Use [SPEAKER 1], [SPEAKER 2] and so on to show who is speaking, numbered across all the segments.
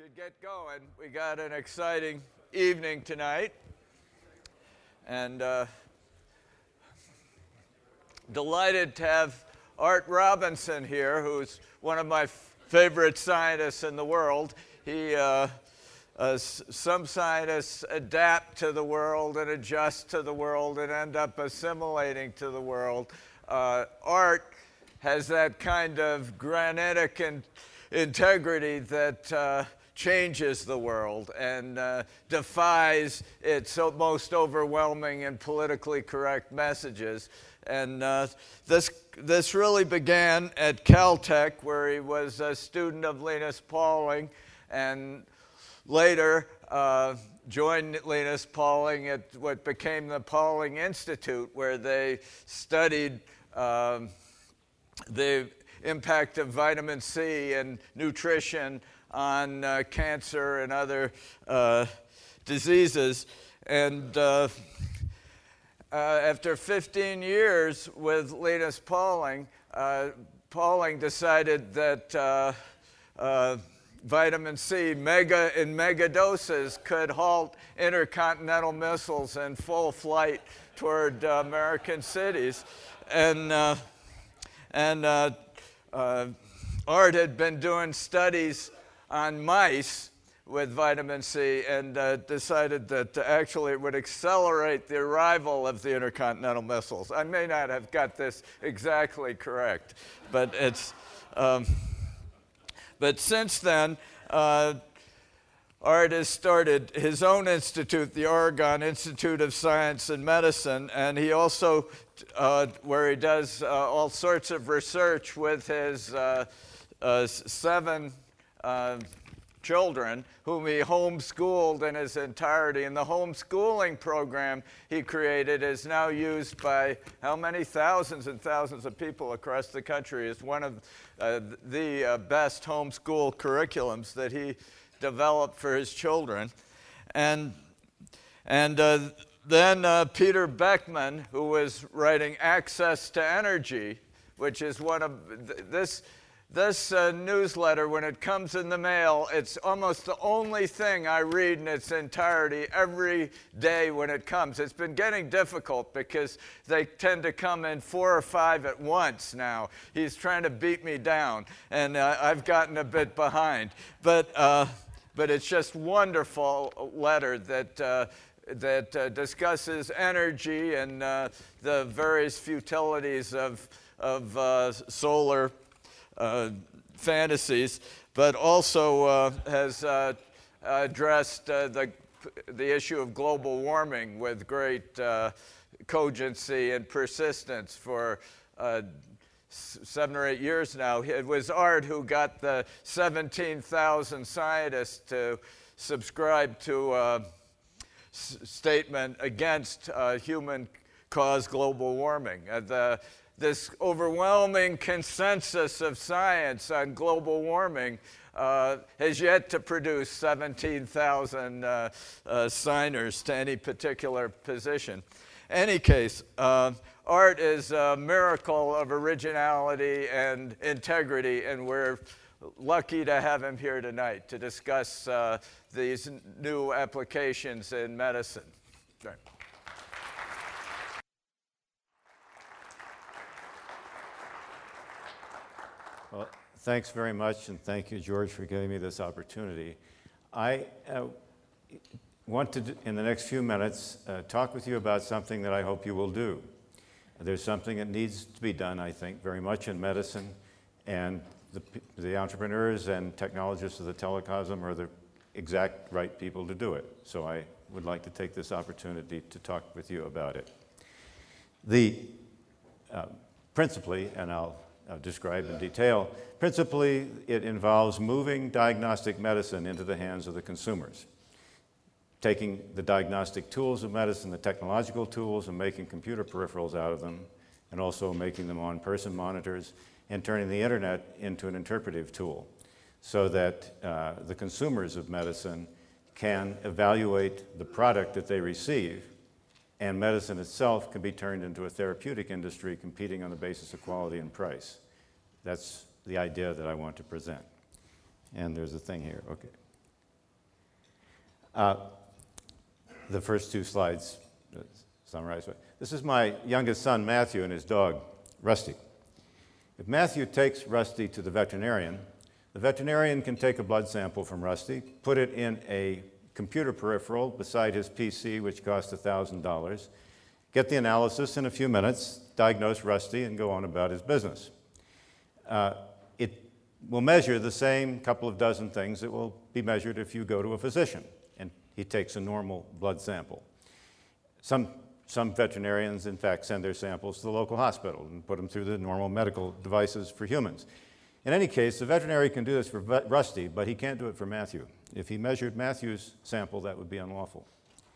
[SPEAKER 1] should get going. We got an exciting evening tonight, and delighted to have Art Robinson here, who's one of my favorite scientists in the world. Some scientists adapt to the world and adjust to the world and end up assimilating to the world. Art has that kind of granitic integrity that changes the world and defies its most overwhelming and politically correct messages. And this really began at Caltech, where he was a student of Linus Pauling, and later joined Linus Pauling at what became the Pauling Institute, where they studied the impact of vitamin C and nutrition on cancer and other diseases. And after 15 years with Linus Pauling, Pauling decided that vitamin C in mega doses could halt intercontinental missiles in full flight toward American cities. And Art had been doing studies on mice with vitamin C and decided that actually it would accelerate the arrival of the intercontinental missiles. I may not have got this exactly correct, but it's. But since then, Art has started his own institute, the Oregon Institute of Science and Medicine, and he also, where he does all sorts of research with his 7 children, whom he homeschooled in his entirety. And the homeschooling program he created is now used by how many thousands and thousands of people across the country. It's one of the best homeschool curriculums that he developed for his children. And then Peter Beckman, who was writing Access to Energy, which is one of this newsletter, when it comes in the mail, it's almost the only thing I read in its entirety every day when it comes. It's been getting difficult because they tend to come in 4 or 5 at once now. He's trying to beat me down, and I've gotten a bit behind. But it's just a wonderful letter that discusses energy and the various futilities of solar fantasies, but also has addressed the issue of global warming with great cogency and persistence for 7 or 8 years now. It was Art who got the 17,000 scientists to subscribe to a statement against human-caused global warming. This overwhelming consensus of science on global warming has yet to produce 17,000 signers to any particular position. Any case, Art is a miracle of originality and integrity, and we're lucky to have him here tonight to discuss these new applications in medicine. Sorry.
[SPEAKER 2] Well, thanks very much, and thank you, George, for giving me this opportunity. I want to, in the next few minutes, talk with you about something that I hope you will do. There's something that needs to be done, I think, very much in medicine, and the entrepreneurs and technologists of the telecosm are the exact right people to do it. So I would like to take this opportunity to talk with you about it. Principally, and I'll describe in detail, principally it involves moving diagnostic medicine into the hands of the consumers, taking the diagnostic tools of medicine, the technological tools, and making computer peripherals out of them, and also making them on-person monitors, and turning the internet into an interpretive tool so that the consumers of medicine can evaluate the product that they receive, and medicine itself can be turned into a therapeutic industry competing on the basis of quality and price. That's the idea that I want to present. And there's a thing here, okay. The first two slides summarize it. This is my youngest son, Matthew, and his dog, Rusty. If Matthew takes Rusty to the veterinarian can take a blood sample from Rusty, put it in a computer peripheral beside his PC, which costs $1,000, get the analysis in a few minutes, diagnose Rusty, and go on about his business. It will measure the same couple of dozen things that will be measured if you go to a physician and he takes a normal blood sample. Some veterinarians, in fact, send their samples to the local hospital and put them through the normal medical devices for humans. In any case, the veterinary can do this for Rusty, but he can't do it for Matthew. If he measured Matthew's sample, that would be unlawful.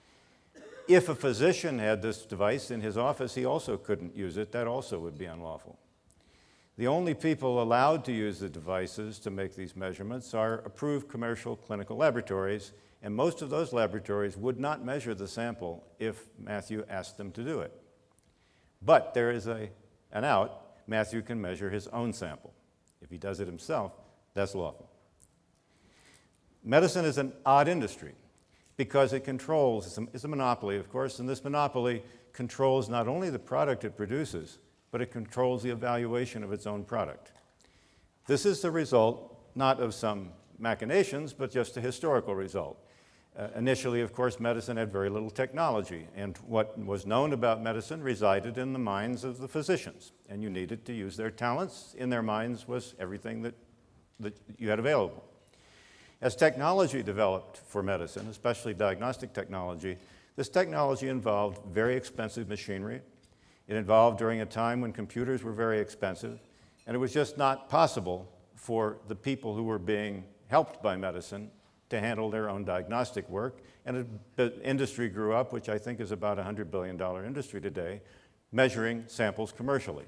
[SPEAKER 2] If a physician had this device in his office, he also couldn't use it. That also would be unlawful. The only people allowed to use the devices to make these measurements are approved commercial clinical laboratories, and most of those laboratories would not measure the sample if Matthew asked them to do it. But there is an out. Matthew can measure his own sample. If he does it himself, that's lawful. Medicine is an odd industry because it controls, it's a monopoly, of course, and this monopoly controls not only the product it produces, but it controls the evaluation of its own product. This is the result not of some machinations, but just a historical result. Initially, of course, medicine had very little technology, and what was known about medicine resided in the minds of the physicians, and you needed to use their talents. In their minds was everything that you had available. As technology developed for medicine, especially diagnostic technology, this technology involved very expensive machinery. It involved during a time when computers were very expensive, and it was just not possible for the people who were being helped by medicine to handle their own diagnostic work. And the industry grew up, which I think is about a $100 billion industry today, measuring samples commercially.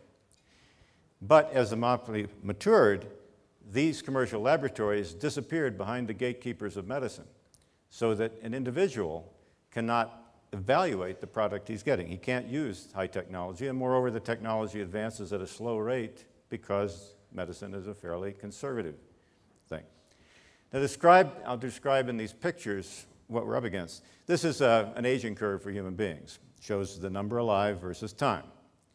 [SPEAKER 2] But as the monopoly matured, these commercial laboratories disappeared behind the gatekeepers of medicine, so that an individual cannot evaluate the product he's getting. He can't use high technology, and moreover, the technology advances at a slow rate because medicine is a fairly conservative thing. Now, I'll describe in these pictures what we're up against. This is an aging curve for human beings. It shows the number alive versus time.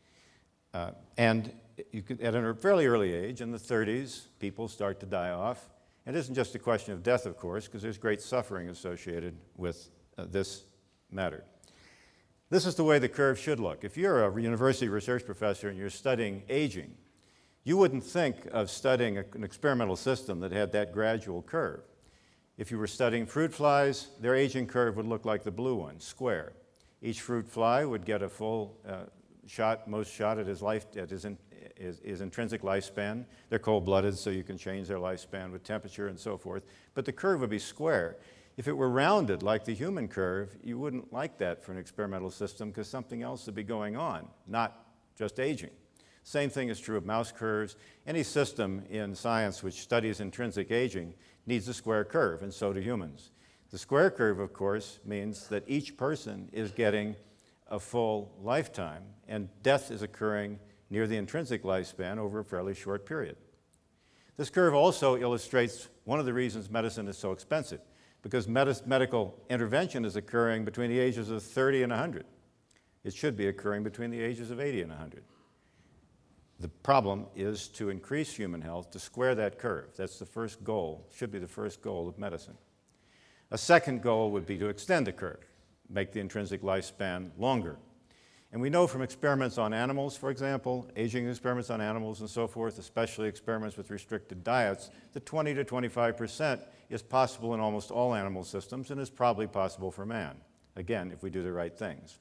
[SPEAKER 2] And you could, at a fairly early age, in the 30s, people start to die off. And it isn't just a question of death, of course, because there's great suffering associated with this matter. This is the way the curve should look. If you're a university research professor and you're studying aging, you wouldn't think of studying an experimental system that had that gradual curve. If you were studying fruit flies, their aging curve would look like the blue one, square. Each fruit fly would get a full most shot at his intrinsic lifespan. They're cold-blooded, so you can change their lifespan with temperature and so forth. But the curve would be square. If it were rounded like the human curve, you wouldn't like that for an experimental system because something else would be going on, not just aging. Same thing is true of mouse curves. Any system in science which studies intrinsic aging needs a square curve, and so do humans. The square curve, of course, means that each person is getting a full lifetime, and death is occurring near the intrinsic lifespan over a fairly short period. This curve also illustrates one of the reasons medicine is so expensive, because medical intervention is occurring between the ages of 30 and 100. It should be occurring between the ages of 80 and 100. The problem is to increase human health, to square that curve. That's the first goal, should be the first goal of medicine. A second goal would be to extend the curve, make the intrinsic lifespan longer. And we know from experiments on animals, for example, aging experiments on animals and so forth, especially experiments with restricted diets, that 20 to 25% is possible in almost all animal systems and is probably possible for man, again, if we do the right things.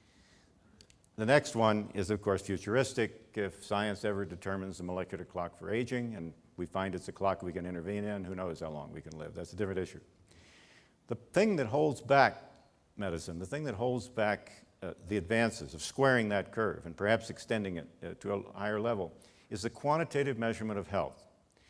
[SPEAKER 2] The next one is, of course, futuristic. If science ever determines the molecular clock for aging and we find it's a clock we can intervene in, who knows how long we can live. That's a different issue. The thing that holds back medicine, the thing that holds back the advances of squaring that curve and perhaps extending it to a higher level is the quantitative measurement of health.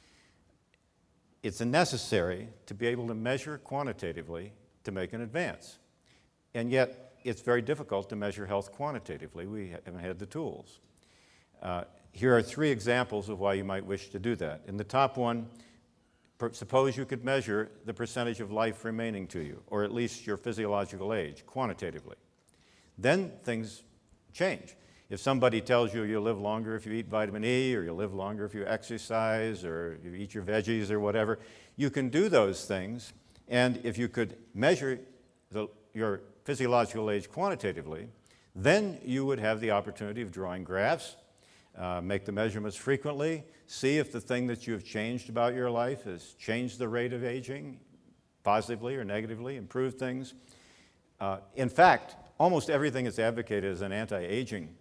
[SPEAKER 2] It's necessary to be able to measure quantitatively to make an advance. And yet, it's very difficult to measure health quantitatively. We haven't had the tools. Here are three examples of why you might wish to do that. In the top one, Suppose you could measure the percentage of life remaining to you, or at least your physiological age, quantitatively. Then things change. If somebody tells you you'll live longer if you eat vitamin E, or you'll live longer if you exercise, or you eat your veggies or whatever, you can do those things, and if you could measure your physiological age quantitatively, then you would have the opportunity of drawing graphs, make the measurements frequently, see if the thing that you have changed about your life has changed the rate of aging, positively or negatively, improved things. In fact, almost everything that's advocated as an anti-aging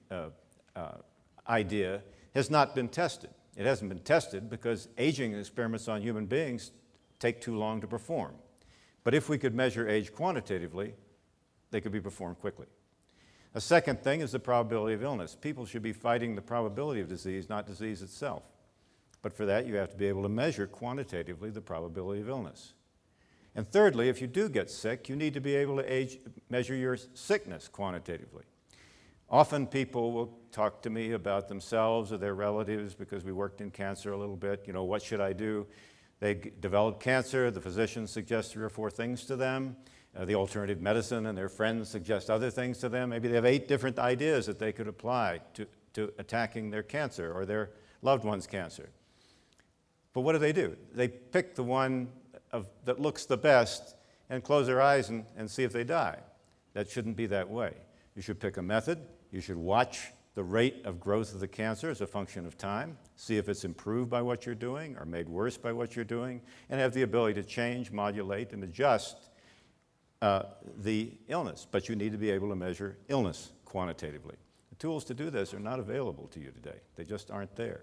[SPEAKER 2] idea has not been tested. It hasn't been tested because aging experiments on human beings take too long to perform. But if we could measure age quantitatively, they could be performed quickly. A second thing is the probability of illness. People should be fighting the probability of disease, not disease itself. But for that, you have to be able to measure quantitatively the probability of illness. And thirdly, if you do get sick, you need to be able to measure your sickness quantitatively. Often people will talk to me about themselves or their relatives because we worked in cancer a little bit. You know, what should I do? They develop cancer, the physician suggests 3 or 4 things to them. The alternative medicine and their friends suggest other things to them. Maybe they have 8 different ideas that they could apply to attacking their cancer or their loved one's cancer. But what do? They pick the one that looks the best and close their eyes and see if they die. That shouldn't be that way. You should pick a method. You should watch the rate of growth of the cancer as a function of time, see if it's improved by what you're doing or made worse by what you're doing, and have the ability to change, modulate, and adjust the illness. But you need to be able to measure illness quantitatively. The tools to do this are not available to you today. They just aren't there.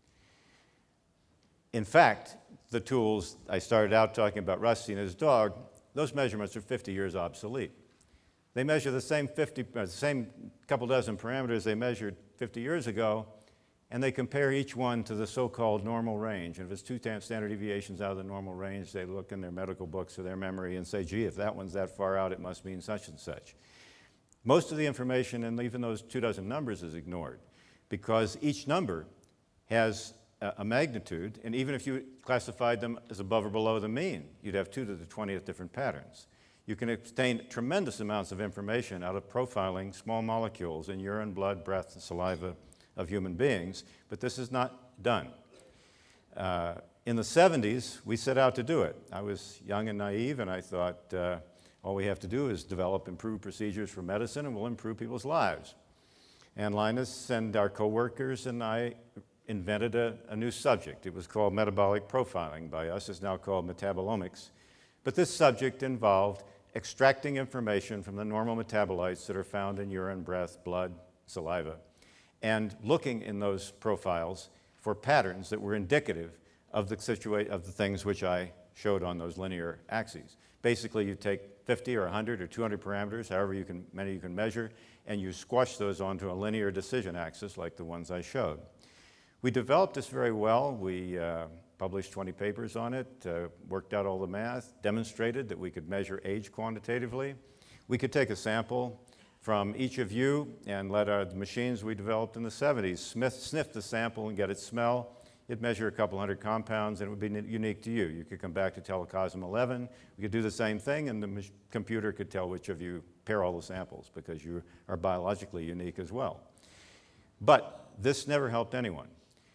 [SPEAKER 2] In fact, the tools, I started out talking about Rusty and his dog, those measurements are 50 years obsolete. They measure the same couple dozen parameters they measured 50 years ago, and they compare each one to the so-called normal range. And if it's 2 standard deviations out of the normal range, they look in their medical books or their memory and say, gee, if that one's that far out, it must mean such and such. Most of the information, and even those 2 dozen numbers, is ignored because each number has a magnitude, and even if you classified them as above or below the mean, you'd have 2 to the 20th different patterns. You can obtain tremendous amounts of information out of profiling small molecules in urine, blood, breath, and saliva of human beings, but this is not done. In the 70s, we set out to do it. I was young and naive, and I thought all we have to do is develop improved procedures for medicine, and we'll improve people's lives. And Linus and our co-workers and I invented a new subject. It was called metabolic profiling by us. It's now called metabolomics. But this subject involved extracting information from the normal metabolites that are found in urine, breath, blood, saliva, and looking in those profiles for patterns that were indicative of the things which I showed on those linear axes. Basically, you take 50 or 100 or 200 parameters, however many you can measure, and you squash those onto a linear decision axis like the ones I showed. We developed this very well. We published 20 papers on it, worked out all the math, demonstrated that we could measure age quantitatively. We could take a sample from each of you and let the machines we developed in the 70s sniff the sample and get its smell. It'd measure a couple hundred compounds, and it would be unique to you. You could come back to Telecosm 11. We could do the same thing, and the computer could tell which of you pair all the samples because you are biologically unique as well. But this never helped anyone.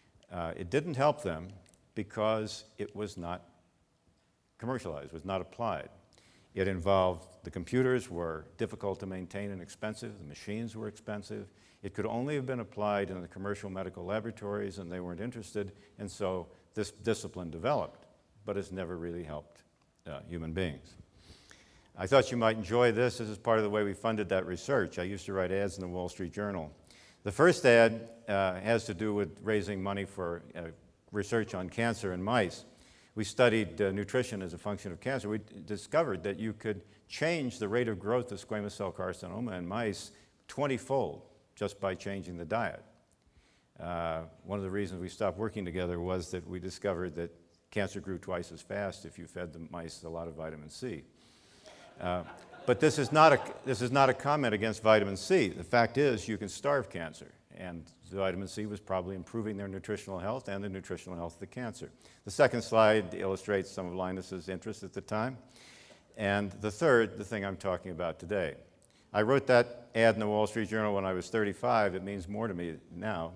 [SPEAKER 2] It didn't help them because it was not commercialized, was not applied. It involved, the computers were difficult to maintain and expensive, the machines were expensive. It could only have been applied in the commercial medical laboratories, and they weren't interested, and so this discipline developed, but it's never really helped human beings. I thought you might enjoy this. This is part of the way we funded that research. I used to write ads in the Wall Street Journal. The first ad has to do with raising money for research on cancer in mice. We studied nutrition as a function of cancer. We discovered that you could change the rate of growth of squamous cell carcinoma in mice 20-fold just by changing the diet. One of the reasons we stopped working together was that we discovered that cancer grew twice as fast if you fed the mice a lot of vitamin C. But this is not a comment against vitamin C. The fact is you can starve cancer. and the vitamin C was probably improving their nutritional health and the nutritional health of the cancer. The second slide illustrates some of Linus's interests at the time. And the third, the thing I'm talking about today. I wrote that ad in the Wall Street Journal when I was 35. It means more to me now.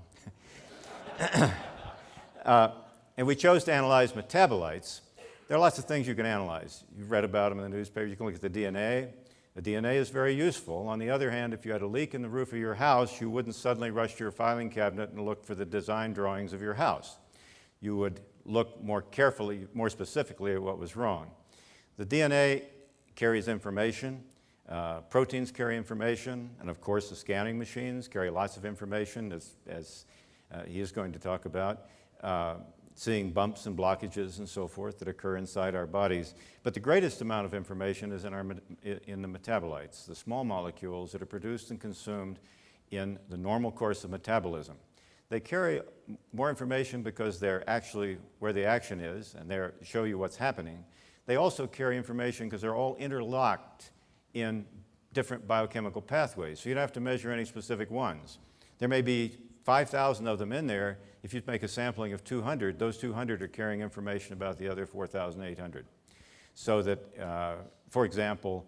[SPEAKER 2] And we chose to analyze metabolites. There are lots of things you can analyze. You've read about them in the newspaper. You can look at the DNA. The DNA is very useful. On the other hand, if you had a leak in the roof of your house, you wouldn't suddenly rush to your filing cabinet and look for the design drawings of your house. You would look more carefully, more specifically at what was wrong. The DNA carries information. Proteins carry information. And of course, the scanning machines carry lots of information, as he is going to talk about. Seeing bumps and blockages and so forth that occur inside our bodies. But the greatest amount of information is in the metabolites, the small molecules that are produced and consumed in the normal course of metabolism. They carry more information because they're actually where the action is, and they show you what's happening. They also carry information because they're all interlocked in different biochemical pathways, so you don't have to measure any specific ones. There may be 5,000 of them in there. If you make a sampling of 200, those 200 are carrying information about the other 4,800. So that, for example,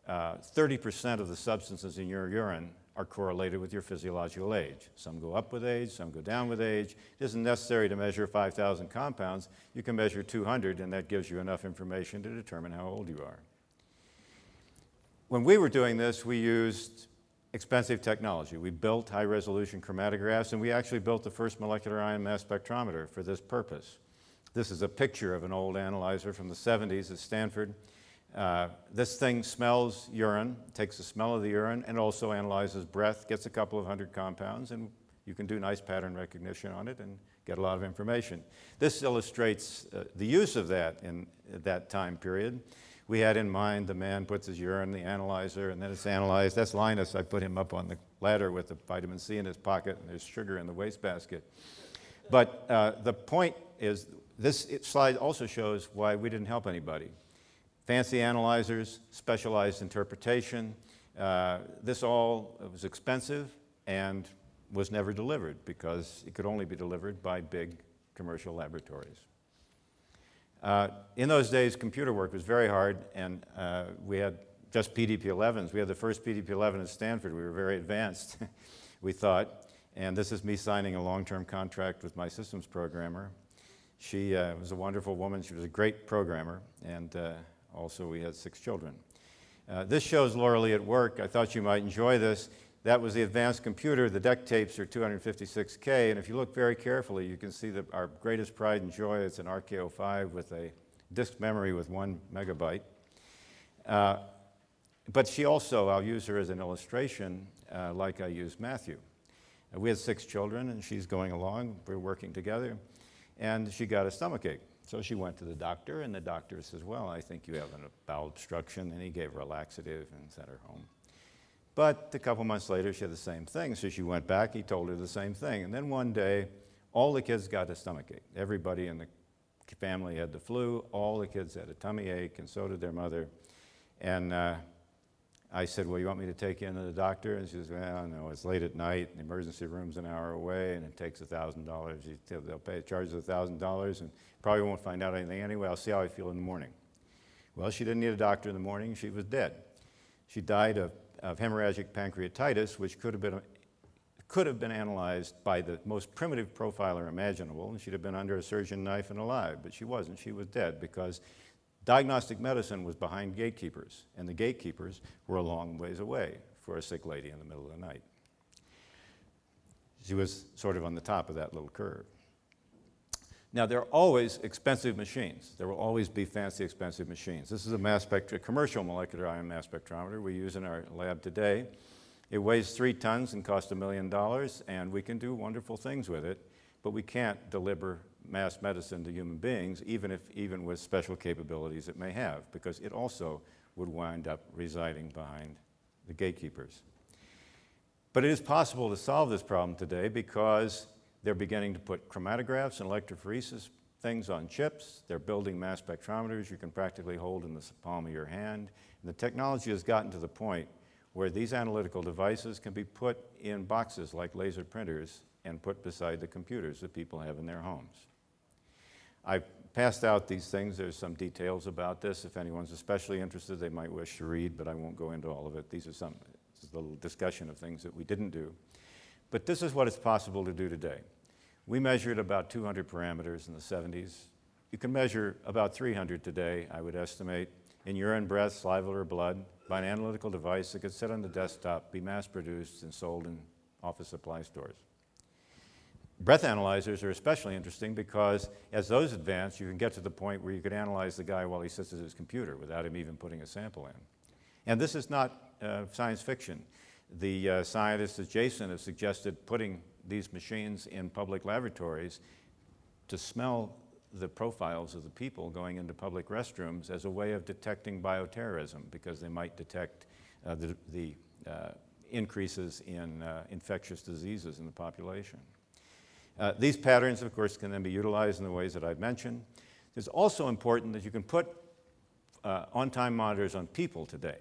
[SPEAKER 2] 30% of the substances in your urine are correlated with your physiological age. Some go up with age, some go down with age. It isn't necessary to measure 5,000 compounds. You can measure 200, and that gives you enough information to determine how old you are. When we were doing this, we used expensive technology. We built high-resolution chromatographs, and we actually built the first molecular ion mass spectrometer for this purpose. This is a picture of an old analyzer from the 70s at Stanford. This thing smells urine, takes the smell of the urine, and also analyzes breath, gets a couple of hundred compounds, and you can do nice pattern recognition on it and get a lot of information. This illustrates the use of that in that time period. We had in mind the man puts his urine in the analyzer, and then it's analyzed. That's Linus. I put him up on the ladder with the vitamin C in his pocket, and there's sugar in the wastebasket. But the point is, this slide also shows why we didn't help anybody. Fancy analyzers, specialized interpretation. This all was expensive and was never delivered because it could only be delivered by big commercial laboratories. In those days, computer work was very hard, and we had just PDP-11s. We had the first PDP-11 at Stanford. We were very advanced, we thought. And this is me signing a long-term contract with my systems programmer. She was a wonderful woman. She was a great programmer, and also we had 6 children. This shows Laura Lee at work. I thought you might enjoy this. That was the advanced computer. The deck tapes are 256K, and if you look very carefully, you can see that our greatest pride and joy is an RK05 with a disk memory with 1 megabyte. But she also, I'll use her as an illustration, like I used Matthew. We had 6 children, and she's going along. We're working together, and she got a stomachache. So she went to the doctor, and the doctor says, well, I think you have a bowel obstruction, and he gave her a laxative and sent her home. But a couple months later, she had the same thing. So she went back, he told her the same thing. And then one day, all the kids got a stomachache. Everybody in the family had the flu. All the kids had a tummy ache, and so did their mother. And I said, well, you want me to take you into the doctor? And she says, well, no, it's late at night, and the emergency room's an hour away, and it takes $1,000. They'll charge us $1,000, and probably won't find out anything anyway. I'll see how I feel in the morning. Well, she didn't need a doctor in the morning. She was dead. She died of hemorrhagic pancreatitis, which could have been analyzed by the most primitive profiler imaginable, and she'd have been under a surgeon knife and alive, but she wasn't. She was dead because diagnostic medicine was behind gatekeepers, and the gatekeepers were a long ways away for a sick lady in the middle of the night. She was sort of on the top of that little curve. Now, there are always expensive machines. There will always be fancy, expensive machines. This is a commercial molecular ion mass spectrometer we use in our lab today. It weighs 3 tons and costs $1 million, and we can do wonderful things with it, but we can't deliver mass medicine to human beings, even with special capabilities it may have, because it also would wind up residing behind the gatekeepers. But it is possible to solve this problem today because they're beginning to put chromatographs and electrophoresis things on chips. They're building mass spectrometers you can practically hold in the palm of your hand. And the technology has gotten to the point where these analytical devices can be put in boxes like laser printers and put beside the computers that people have in their homes. I've passed out these things. There's some details about this. If anyone's especially interested, they might wish to read, but I won't go into all of it. This is a little discussion of things that we didn't do. But this is what it's possible to do today. We measured about 200 parameters in the 70s. You can measure about 300 today, I would estimate, in urine, breath, saliva, or blood by an analytical device that could sit on the desktop, be mass-produced, and sold in office supply stores. Breath analyzers are especially interesting because as those advance, you can get to the point where you could analyze the guy while he sits at his computer without him even putting a sample in. And this is not science fiction. The scientists at Jason have suggested putting these machines in public laboratories to smell the profiles of the people going into public restrooms as a way of detecting bioterrorism, because they might detect the increases in infectious diseases in the population. These patterns, of course, can then be utilized in the ways that I've mentioned. It's also important that you can put on-time monitors on people today.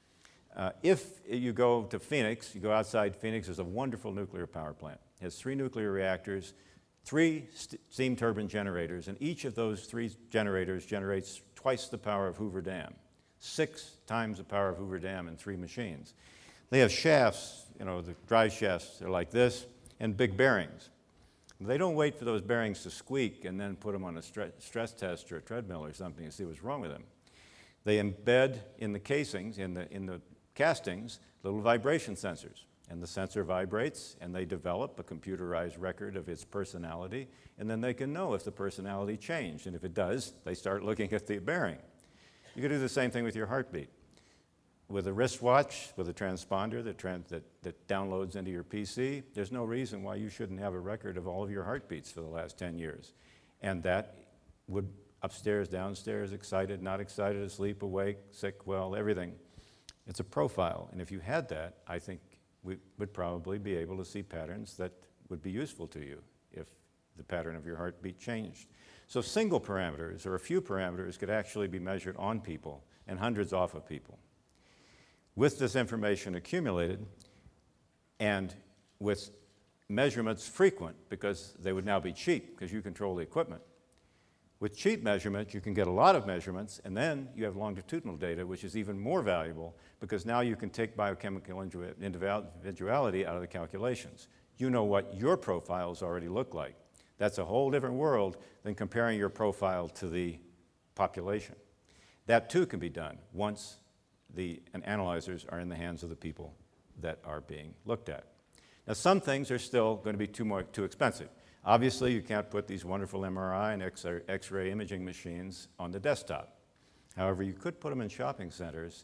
[SPEAKER 2] If you go to Phoenix, you go outside Phoenix, there's a wonderful nuclear power plant. It has 3 nuclear reactors, 3 steam turbine generators, and each of those 3 generators generates twice the power of Hoover Dam, 6 times the power of Hoover Dam in 3 machines. They have shafts, the drive shafts, they're like this, and big bearings. They don't wait for those bearings to squeak and then put them on a stress test or a treadmill or something and see what's wrong with them. They embed in the casings, in the castings, little vibration sensors. And the sensor vibrates, and they develop a computerized record of its personality, and then they can know if the personality changed. And if it does, they start looking at the bearing. You can do the same thing with your heartbeat. With a wristwatch, with a transponder that downloads into your PC, there's no reason why you shouldn't have a record of all of your heartbeats for the last 10 years. And that would, upstairs, downstairs, excited, not excited, asleep, awake, sick, well, everything. It's a profile. And if you had that, I think we would probably be able to see patterns that would be useful to you if the pattern of your heartbeat changed. So single parameters or a few parameters could actually be measured on people and hundreds off of people. With this information accumulated and with measurements frequent, because they would now be cheap because you control the equipment. With cheap measurements, you can get a lot of measurements, and then you have longitudinal data, which is even more valuable because now you can take biochemical individuality out of the calculations. You know what your profiles already look like. That's a whole different world than comparing your profile to the population. That too can be done once the analyzers are in the hands of the people that are being looked at. Now, some things are still going to be too expensive. Obviously, you can't put these wonderful MRI and X-ray imaging machines on the desktop. However, you could put them in shopping centers,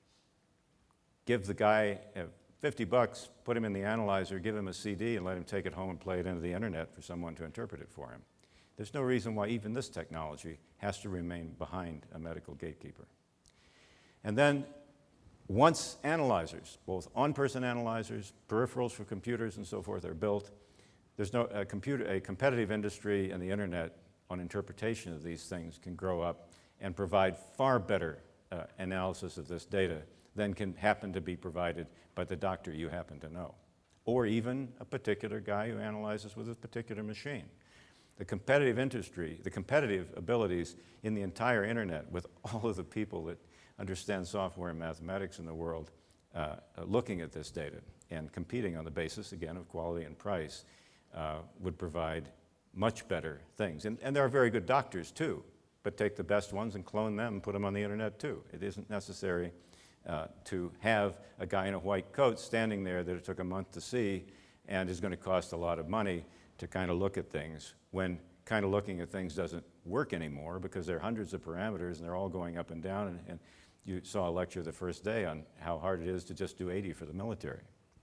[SPEAKER 2] give the guy $50, put him in the analyzer, give him a CD, and let him take it home and play it into the internet for someone to interpret it for him. There's no reason why even this technology has to remain behind a medical gatekeeper. And then once analyzers, both on-person analyzers, peripherals for computers and so forth are built, there's a competitive industry and the internet on interpretation of these things can grow up and provide far better analysis of this data than can happen to be provided by the doctor you happen to know, or even a particular guy who analyzes with a particular machine. The competitive industry, the competitive abilities in the entire internet with all of the people that understand software and mathematics in the world looking at this data and competing on the basis, again, of quality and price would provide much better things. And there are very good doctors, too, but take the best ones and clone them and put them on the internet, too. It isn't necessary to have a guy in a white coat standing there that it took a month to see and is going to cost a lot of money to kind of look at things, when kind of looking at things doesn't work anymore because there are hundreds of parameters and they're all going up and down. And you saw a lecture the first day on how hard it is to just do 80 for the military.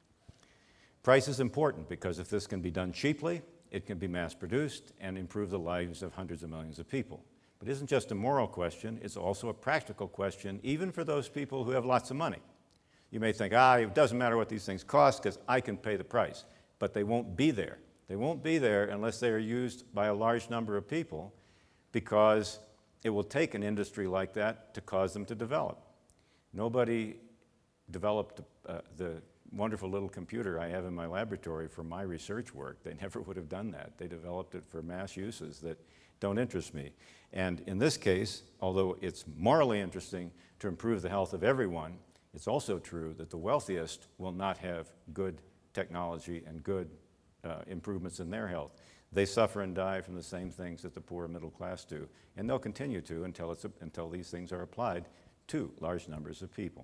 [SPEAKER 2] Price is important because if this can be done cheaply, it can be mass-produced and improve the lives of hundreds of millions of people. But it isn't just a moral question, it's also a practical question, even for those people who have lots of money. You may think, it doesn't matter what these things cost because I can pay the price. But they won't be there. They won't be there unless they are used by a large number of people, because it will take an industry like that to cause them to develop. Nobody developed the wonderful little computer I have in my laboratory for my research work. They never would have done that. They developed it for mass uses that don't interest me. And in this case, although it's morally interesting to improve the health of everyone, it's also true that the wealthiest will not have good technology and good improvements in their health. They suffer and die from the same things that the poor and middle class do, and they'll continue to until these things are applied to large numbers of people.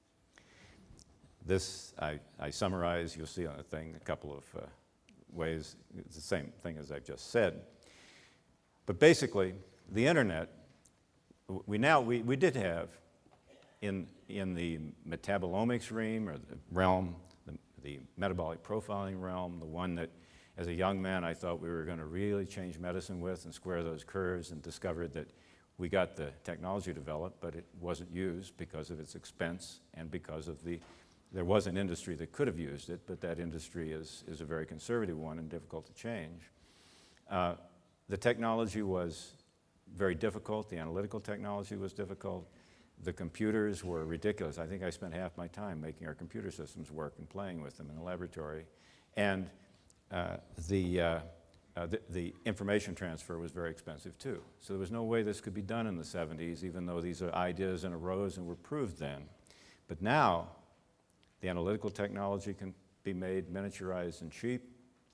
[SPEAKER 2] This, I summarize, you'll see on the thing, a couple of ways. It's the same thing as I've just said. But basically, the internet, we did have in the metabolomics realm, the metabolic profiling realm, the one that as a young man I thought we were going to really change medicine with and square those curves, and discovered that we got the technology developed, but it wasn't used because of its expense and because of there was an industry that could have used it, but that industry is a very conservative one and difficult to change. The technology was very difficult. The analytical technology was difficult. The computers were ridiculous. I think I spent half my time making our computer systems work and playing with them in the laboratory. And the information transfer was very expensive too. So there was no way this could be done in the 70s, even though these are ideas and arose and were proved then. But now, the analytical technology can be made miniaturized and cheap.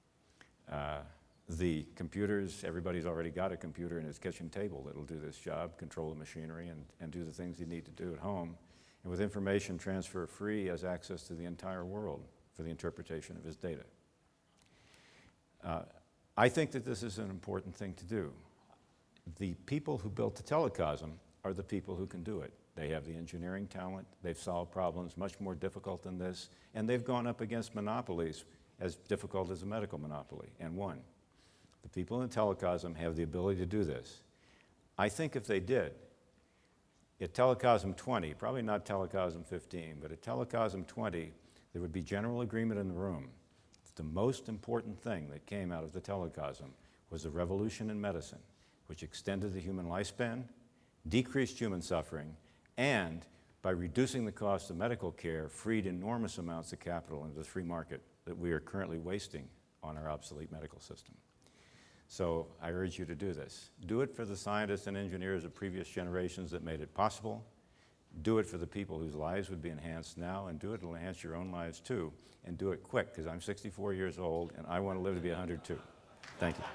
[SPEAKER 2] The computers, everybody's already got a computer in his kitchen table that'll do this job, control the machinery, and do the things you need to do at home. And with information transfer free, he has access to the entire world for the interpretation of his data. I think that this is an important thing to do. The people who built the telecosm are the people who can do it. They have the engineering talent, they've solved problems much more difficult than this, and they've gone up against monopolies as difficult as a medical monopoly, and won. The people in telecosm have the ability to do this. I think if they did, at telecosm 20, probably not telecosm 15, but at telecosm 20, there would be general agreement in the room that the most important thing that came out of the telecosm was a revolution in medicine, which extended the human lifespan, decreased human suffering, and by reducing the cost of medical care, freed enormous amounts of capital into the free market that we are currently wasting on our obsolete medical system. So I urge you to do this. Do it for the scientists and engineers of previous generations that made it possible. Do it for the people whose lives would be enhanced now, and do it to enhance your own lives too. And do it quick, because I'm 64 years old and I want to live to be 100 too. Thank you.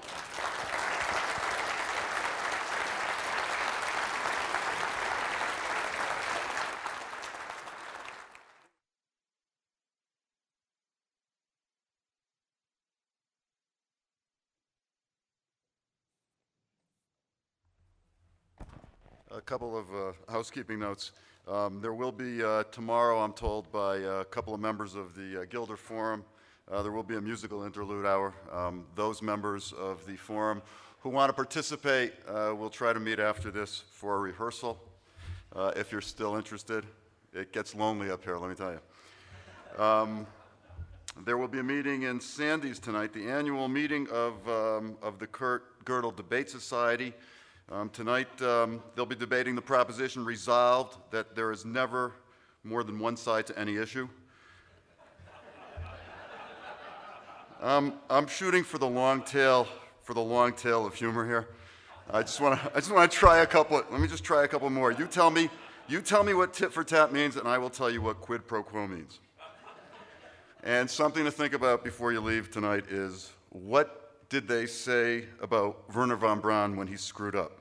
[SPEAKER 3] A couple of housekeeping notes. There will be tomorrow, I'm told by a couple of members of the Gilder Forum, there will be a musical interlude hour. Those members of the forum who want to participate will try to meet after this for a rehearsal. If you're still interested, it gets lonely up here, let me tell you. There will be a meeting in Sandy's tonight, the annual meeting of the Kurt Gödel Debate Society. Tonight, they'll be debating the proposition resolved that there is never more than one side to any issue. I'm shooting for the long tail of humor here. I just want to try a couple. Let me just try a couple more. You tell me what tit for tat means, and I will tell you what quid pro quo means. And something to think about before you leave tonight is, what did they say about Wernher von Braun when he screwed up?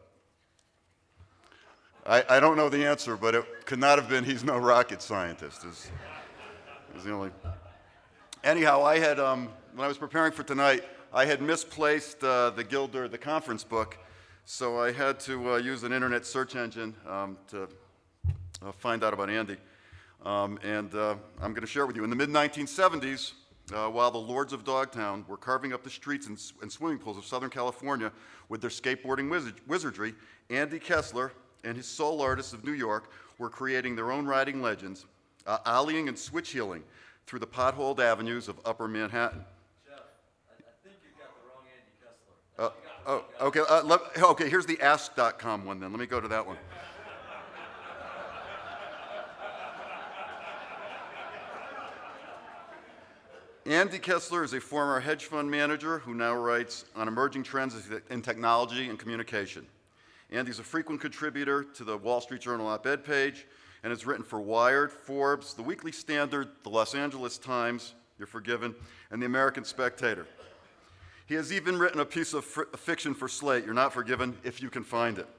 [SPEAKER 3] I don't know the answer, but it could not have been, he's no rocket scientist, is the only. Anyhow, I had, when I was preparing for tonight, I had misplaced the Gilder, the conference book, so I had to use an internet search engine to find out about Andy. I'm going to share with you. In the mid-1970s, while the Lords of Dogtown were carving up the streets and swimming pools of Southern California with their skateboarding wizardry, Andy Kessler and his soul artists of New York were creating their own riding legends, ollieing and switch-heeling through the potholed avenues of Upper Manhattan.
[SPEAKER 4] Jeff, I think you got the wrong Andy
[SPEAKER 3] Okay,
[SPEAKER 4] Kessler.
[SPEAKER 3] okay, here's the Ask.com one then. Let me go to that one. Andy Kessler is a former hedge fund manager who now writes on emerging trends in technology and communication. Andy's a frequent contributor to the Wall Street Journal op-ed page and has written for Wired, Forbes, The Weekly Standard, The Los Angeles Times, you're forgiven, and The American Spectator. He has even written a piece of fiction for Slate, you're not forgiven, if you can find it.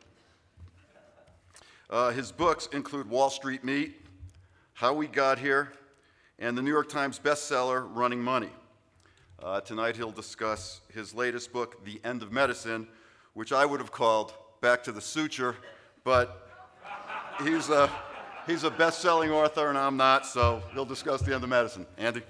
[SPEAKER 3] His books include Wall Street Meet, How We Got Here, and the New York Times bestseller, Running Money. Tonight he'll discuss his latest book, The End of Medicine, which I would have called Back to the Suture, but he's a best-selling author and I'm not, so he'll discuss The End of Medicine. Andy?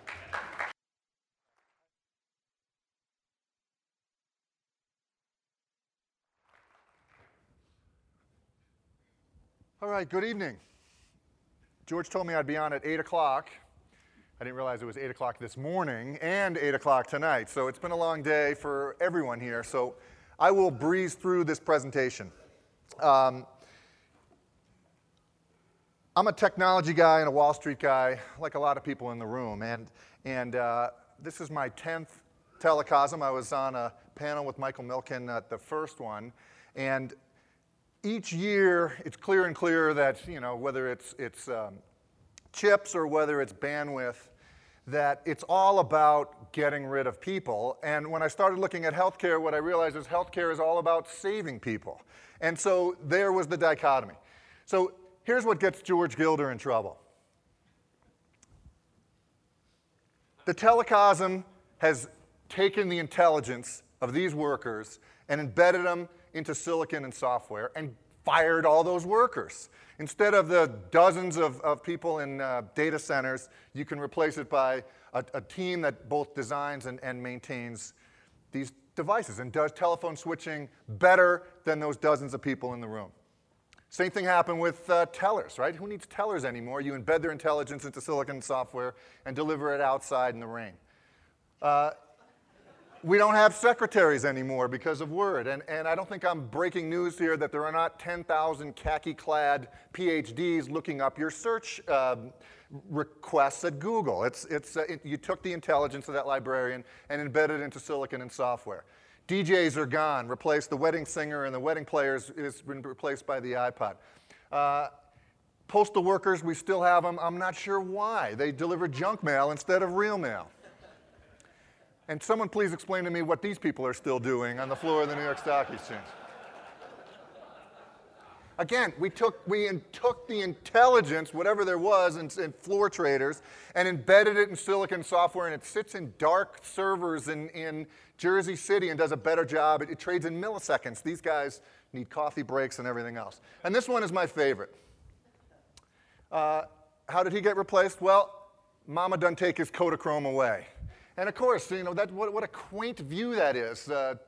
[SPEAKER 5] All right, good evening. George told me I'd be on at 8 o'clock. I didn't realize it was 8 o'clock this morning and 8 o'clock tonight, so it's been a long day for everyone here, so I will breeze through this presentation. I'm a technology guy and a Wall Street guy, like a lot of people in the room, and this is my 10th Telecosm. I was on a panel with Michael Milken at the first one, and each year, it's clearer and clearer that, you know, whether it's chips or whether it's bandwidth, that it's all about getting rid of people. And when I started looking at healthcare, what I realized is healthcare is all about saving people. And so there was the dichotomy. So here's what gets George Gilder in trouble. The Telecosm has taken the intelligence of these workers and embedded them into silicon and software and fired all those workers. Instead of the dozens of people in data centers, you can replace it by a team that both designs and maintains these devices and does telephone switching better than those dozens of people in the room. Same thing happened with tellers, right? Who needs tellers anymore? You embed their intelligence into silicon software and deliver it outside in the rain. We don't have secretaries anymore because of Word, and I don't think I'm breaking news here that there are not 10,000 khaki-clad PhDs looking up your search requests at Google. You took the intelligence of that librarian and embedded it into silicon and software. DJs are gone, replaced. The wedding singer and the wedding players has been replaced by the iPod. Postal workers, we still have them. I'm not sure why. They deliver junk mail instead of real mail. And someone please explain to me what these people are still doing on the floor of the New York Stock Exchange. Again, we took the intelligence, whatever there was, in floor traders, and embedded it in silicon software, and it sits in dark servers in Jersey City and does a better job. It trades in milliseconds. These guys need coffee breaks and everything else. And this one is my favorite. How did he get replaced? Well, Mama done take his Kodachrome away. And of course, you know, what a quaint view that is,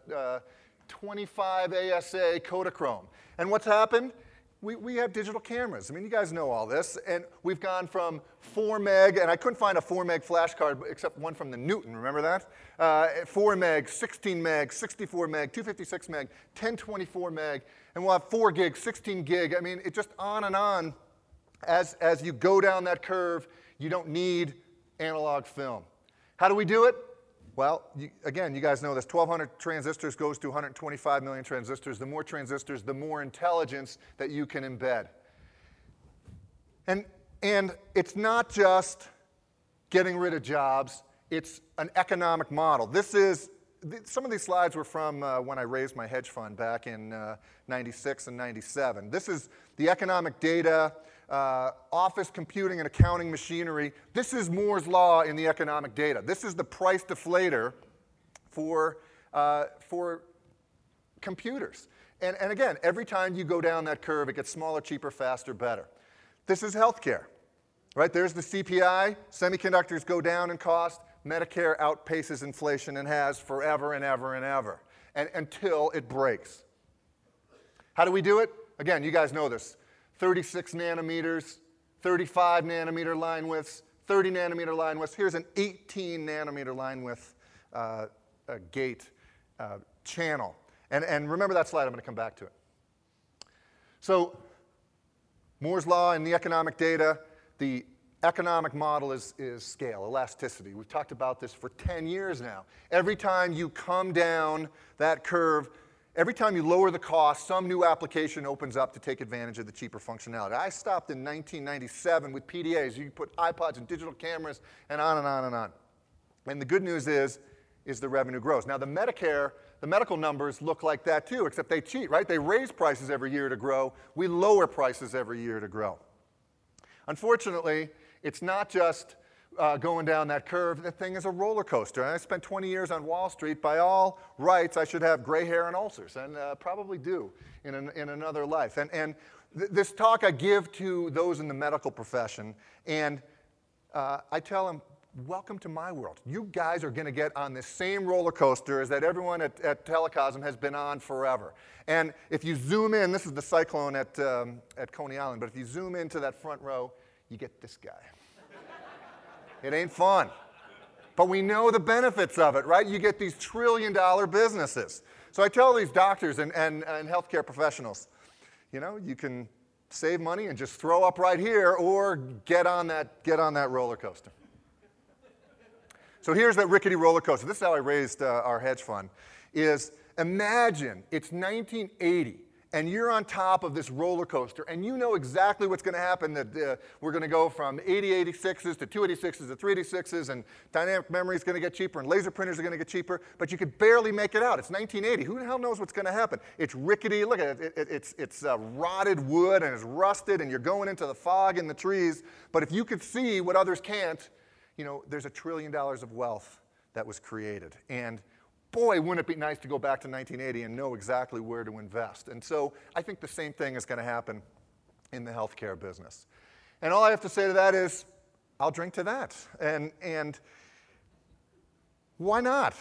[SPEAKER 5] 25 ASA Kodachrome. And what's happened? We have digital cameras. I mean, you guys know all this. And we've gone from 4 meg, and I couldn't find a 4 meg flash card except one from the Newton, remember that? 4 meg, 16 meg, 64 meg, 256 meg, 1024 meg, and we'll have 4 gig, 16 gig. I mean, it's just on and on. As you go down that curve, you don't need analog film. How do we do it? Well, again, you guys know this. 1,200 transistors goes to 125 million transistors. The more transistors, the more intelligence that you can embed. And it's not just getting rid of jobs. It's an economic model. Some of these slides were from when I raised my hedge fund back in 96 and 97. This is the economic data, office computing and accounting machinery. This is Moore's law in the economic data. This is the price deflator for computers. And again, every time you go down that curve, it gets smaller, cheaper, faster, better. This is healthcare, right? There's the CPI. Semiconductors go down in cost. Medicare outpaces inflation and has forever and ever and ever, and until it breaks. How do we do it? Again, you guys know this. 36 nanometers, 35 nanometer line widths, 30 nanometer line widths. Here's an 18 nanometer line width gate channel. And remember that slide, I'm going to come back to it. So Moore's law in the economic data, the economic model is scale, elasticity. We've talked about this for 10 years now. Every time you come down that curve, every time you lower the cost, some new application opens up to take advantage of the cheaper functionality. I stopped in 1997 with PDAs. You can put iPods and digital cameras and on and on and on. And the good news is the revenue grows. Now, the medical numbers look like that too, except they cheat, right? They raise prices every year to grow. We lower prices every year to grow. Unfortunately, it's not just going down that curve. The thing is a roller coaster. And I spent 20 years on Wall Street. By all rights, I should have gray hair and ulcers, and probably do in another life. And this talk I give to those in the medical profession, and I tell them, welcome to my world. You guys are going to get on this same roller coaster as that everyone at Telecosm has been on forever. And if you zoom in, this is the cyclone at Coney Island, but if you zoom into that front row, you get this guy. It ain't fun. But we know the benefits of it, right? You get these trillion-dollar businesses. So I tell these doctors and healthcare professionals, you know, you can save money and just throw up right here or get on that roller coaster. So here's that rickety roller coaster. This is how I raised our hedge fund, is imagine it's 1980, and you're on top of this roller coaster, and you know exactly what's going to happen, that we're going to go from 8086s to 286s to 386s, and dynamic memory is going to get cheaper, and laser printers are going to get cheaper, but you could barely make it out. It's 1980. Who the hell knows what's going to happen? It's rickety. Look at it. It's rotted wood, and it's rusted, and you're going into the fog in the trees, but if you could see what others can't, you know, there's $1 trillion of wealth that was created. And boy, wouldn't it be nice to go back to 1980 and know exactly where to invest. And so I think the same thing is going to happen in the healthcare business. And all I have to say to that is, I'll drink to that. And why not?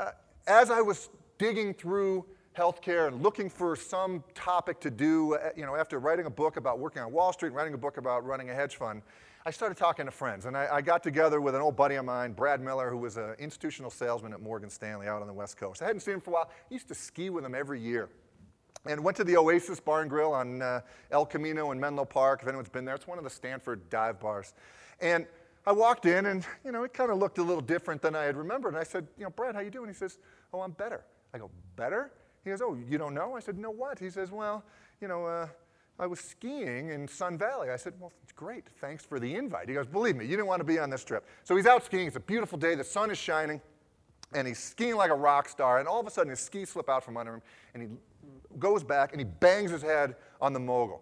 [SPEAKER 5] As I was digging through healthcare and looking for some topic to do, you know, after writing a book about working on Wall Street and writing a book about running a hedge fund, I started talking to friends, and I got together with an old buddy of mine, Brad Miller, who was an institutional salesman at Morgan Stanley out on the West Coast. I hadn't seen him for a while. I used to ski with him every year. And went to the Oasis Bar and Grill on El Camino in Menlo Park, if anyone's been there. It's one of the Stanford dive bars. And I walked in, and you know, it kind of looked a little different than I had remembered. And I said, you know, Brad, how you doing? He says, oh, I'm better. I go, better? He goes, oh, you don't know? I said, no, what? He says, well, you know, I was skiing in Sun Valley. I said, well, great, thanks for the invite. He goes, believe me, you didn't want to be on this trip. So he's out skiing, it's a beautiful day, the sun is shining, and he's skiing like a rock star, and all of a sudden his skis slip out from under him, and he goes back and he bangs his head on a mogul.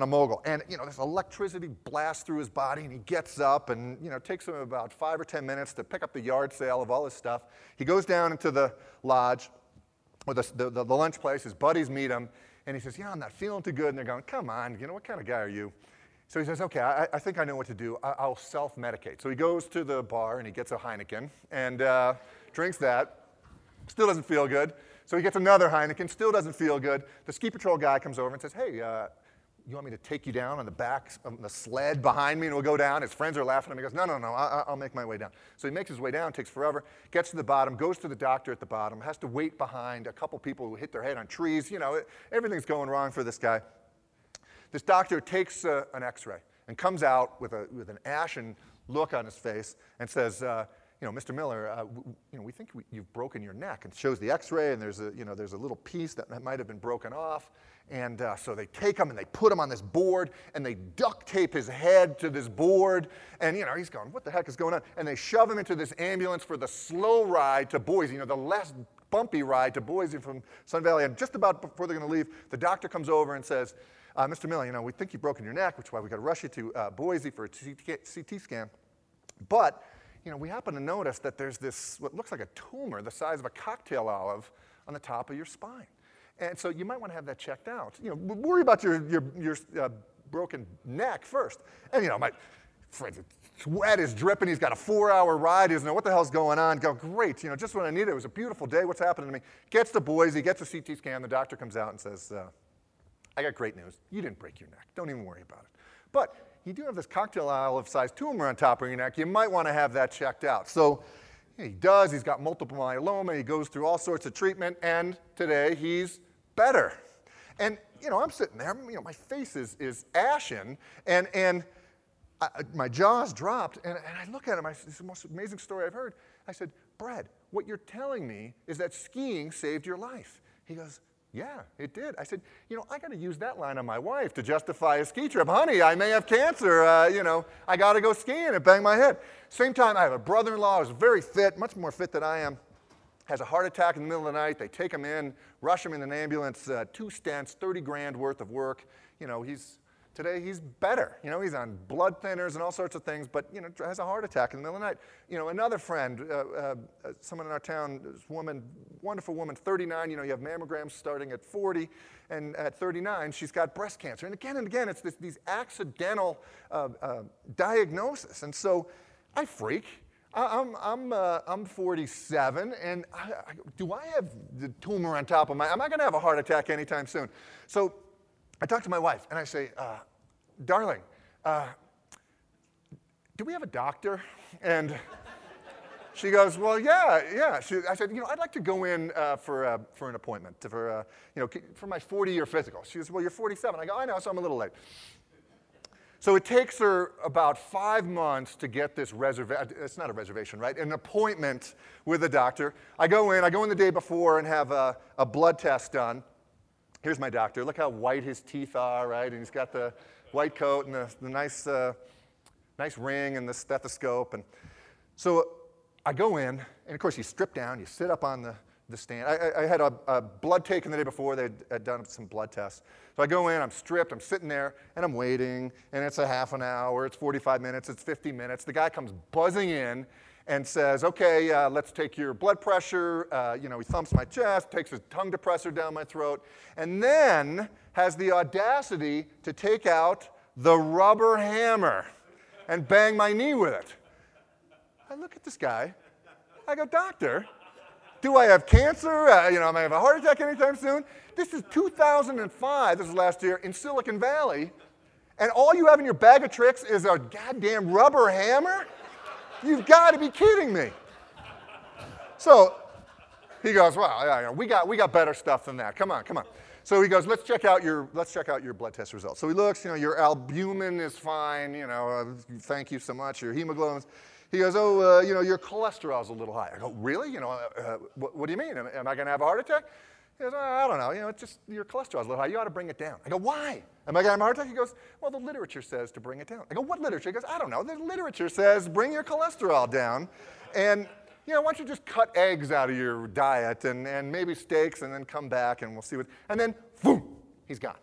[SPEAKER 5] And you know, this electricity blasts through his body, and he gets up, and you know, it takes him about 5 or 10 minutes to pick up the yard sale of all his stuff. He goes down into the lodge, or the lunch place, his buddies meet him, and he says, you know, I'm not feeling too good. And they're going, come on, you know, what kind of guy are you? So he says, okay, I think I know what to do. I'll self-medicate. So he goes to the bar, and he gets a Heineken, and drinks that. Still doesn't feel good. So he gets another Heineken, still doesn't feel good. The ski patrol guy comes over and says, hey, you want me to take you down on the back of the sled behind me, and we'll go down? His friends are laughing at him. He goes, no, I'll make my way down. So he makes his way down, takes forever, gets to the bottom, goes to the doctor at the bottom, has to wait behind a couple people who hit their head on trees. You know, everything's going wrong for this guy. This doctor takes an x-ray and comes out with an ashen look on his face and says, you know, Mr. Miller, you know, we think you've broken your neck. And shows the x-ray, and there's a little piece that might have been broken off. And so they take him and they put him on this board, and they duct tape his head to this board. And, you know, he's going, what the heck is going on? And they shove him into this ambulance for the slow ride to Boise, you know, the less bumpy ride to Boise from Sun Valley. And just about before they're going to leave, the doctor comes over and says, Mr. Miller, you know, we think you've broken your neck, which is why we got to rush you to Boise for a CT scan. But, you know, we happen to notice that there's this, what looks like a tumor the size of a cocktail olive on the top of your spine. And so you might want to have that checked out. You know, worry about your broken neck first. And, you know, my friend, sweat is dripping. He's got a 4-hour ride. He doesn't know what the hell's going on. Go, great. You know, just what I needed. It was a beautiful day. What's happening to me? Gets to Boise, gets a CT scan. The doctor comes out and says, I got great news. You didn't break your neck. Don't even worry about it. But you do have this cocktail olive-sized tumor on top of your neck. You might want to have that checked out. So he does. He's got multiple myeloma. He goes through all sorts of treatment. And today he's better. And, you know, I'm sitting there, you know, my face is ashen, and my jaws dropped, and I look at him. This is the most amazing story I've heard. I said, Brad, what you're telling me is that skiing saved your life. He goes, yeah, it did. I said, I got to use that line on my wife to justify a ski trip. Honey, I may have cancer. I got to go skiing and bang my head. Same time, I have a brother-in-law who's very fit, much more fit than I am, has a heart attack in the middle of the night. They take him in, rush him in an ambulance, 2 stents, 30 grand worth of work. Today he's better. He's on blood thinners and all sorts of things, but, has a heart attack in the middle of the night. Another friend, someone in our town, this woman, wonderful woman, 39, you have mammograms starting at 40, and at 39, she's got breast cancer. And again, it's these accidental diagnoses. And so I freak. I'm 47, and do I have the tumor on top of am I going to have a heart attack anytime soon? So I talk to my wife, and I say, darling, do we have a doctor? And she goes, well, yeah. I said, I'd like to go in for an appointment, for my 40-year physical. She goes, well, you're 47. I go, I know, so I'm a little late. So it takes her about 5 months to get this it's not a reservation, right? An appointment with a doctor. I go in the day before and have a blood test done. Here's my doctor. Look how white his teeth are, right? And he's got the white coat and the nice ring and the stethoscope. And so I go in, and of course you strip down, you sit up on the stand. I had a blood taken the day before. They had done some blood tests. So I go in, I'm stripped, I'm sitting there, and I'm waiting, and it's a half an hour, it's 45 minutes, it's 50 minutes. The guy comes buzzing in and says, okay, let's take your blood pressure. He thumps my chest, takes his tongue depressor down my throat, and then has the audacity to take out the rubber hammer and bang my knee with it. I look at this guy. I go, doctor, do I have cancer? Am I have a heart attack anytime soon? This is 2005, this is last year, in Silicon Valley, and all you have in your bag of tricks is a goddamn rubber hammer? You've got to be kidding me. So he goes, well, we got better stuff than that. Come on. So he goes, let's check out your blood test results. So he looks, your albumin is fine, thank you so much, your hemoglobin. He goes, your cholesterol's a little high. I go, really? What do you mean? Am I going to have a heart attack? He goes, I don't know. It's just your cholesterol's a little high. You ought to bring it down. I go, why? Am I going to have a heart attack? He goes, well, the literature says to bring it down. I go, what literature? He goes, I don't know. The literature says bring your cholesterol down. And, why don't you just cut eggs out of your diet and maybe steaks and then come back and we'll see what. And then, boom, he's gone.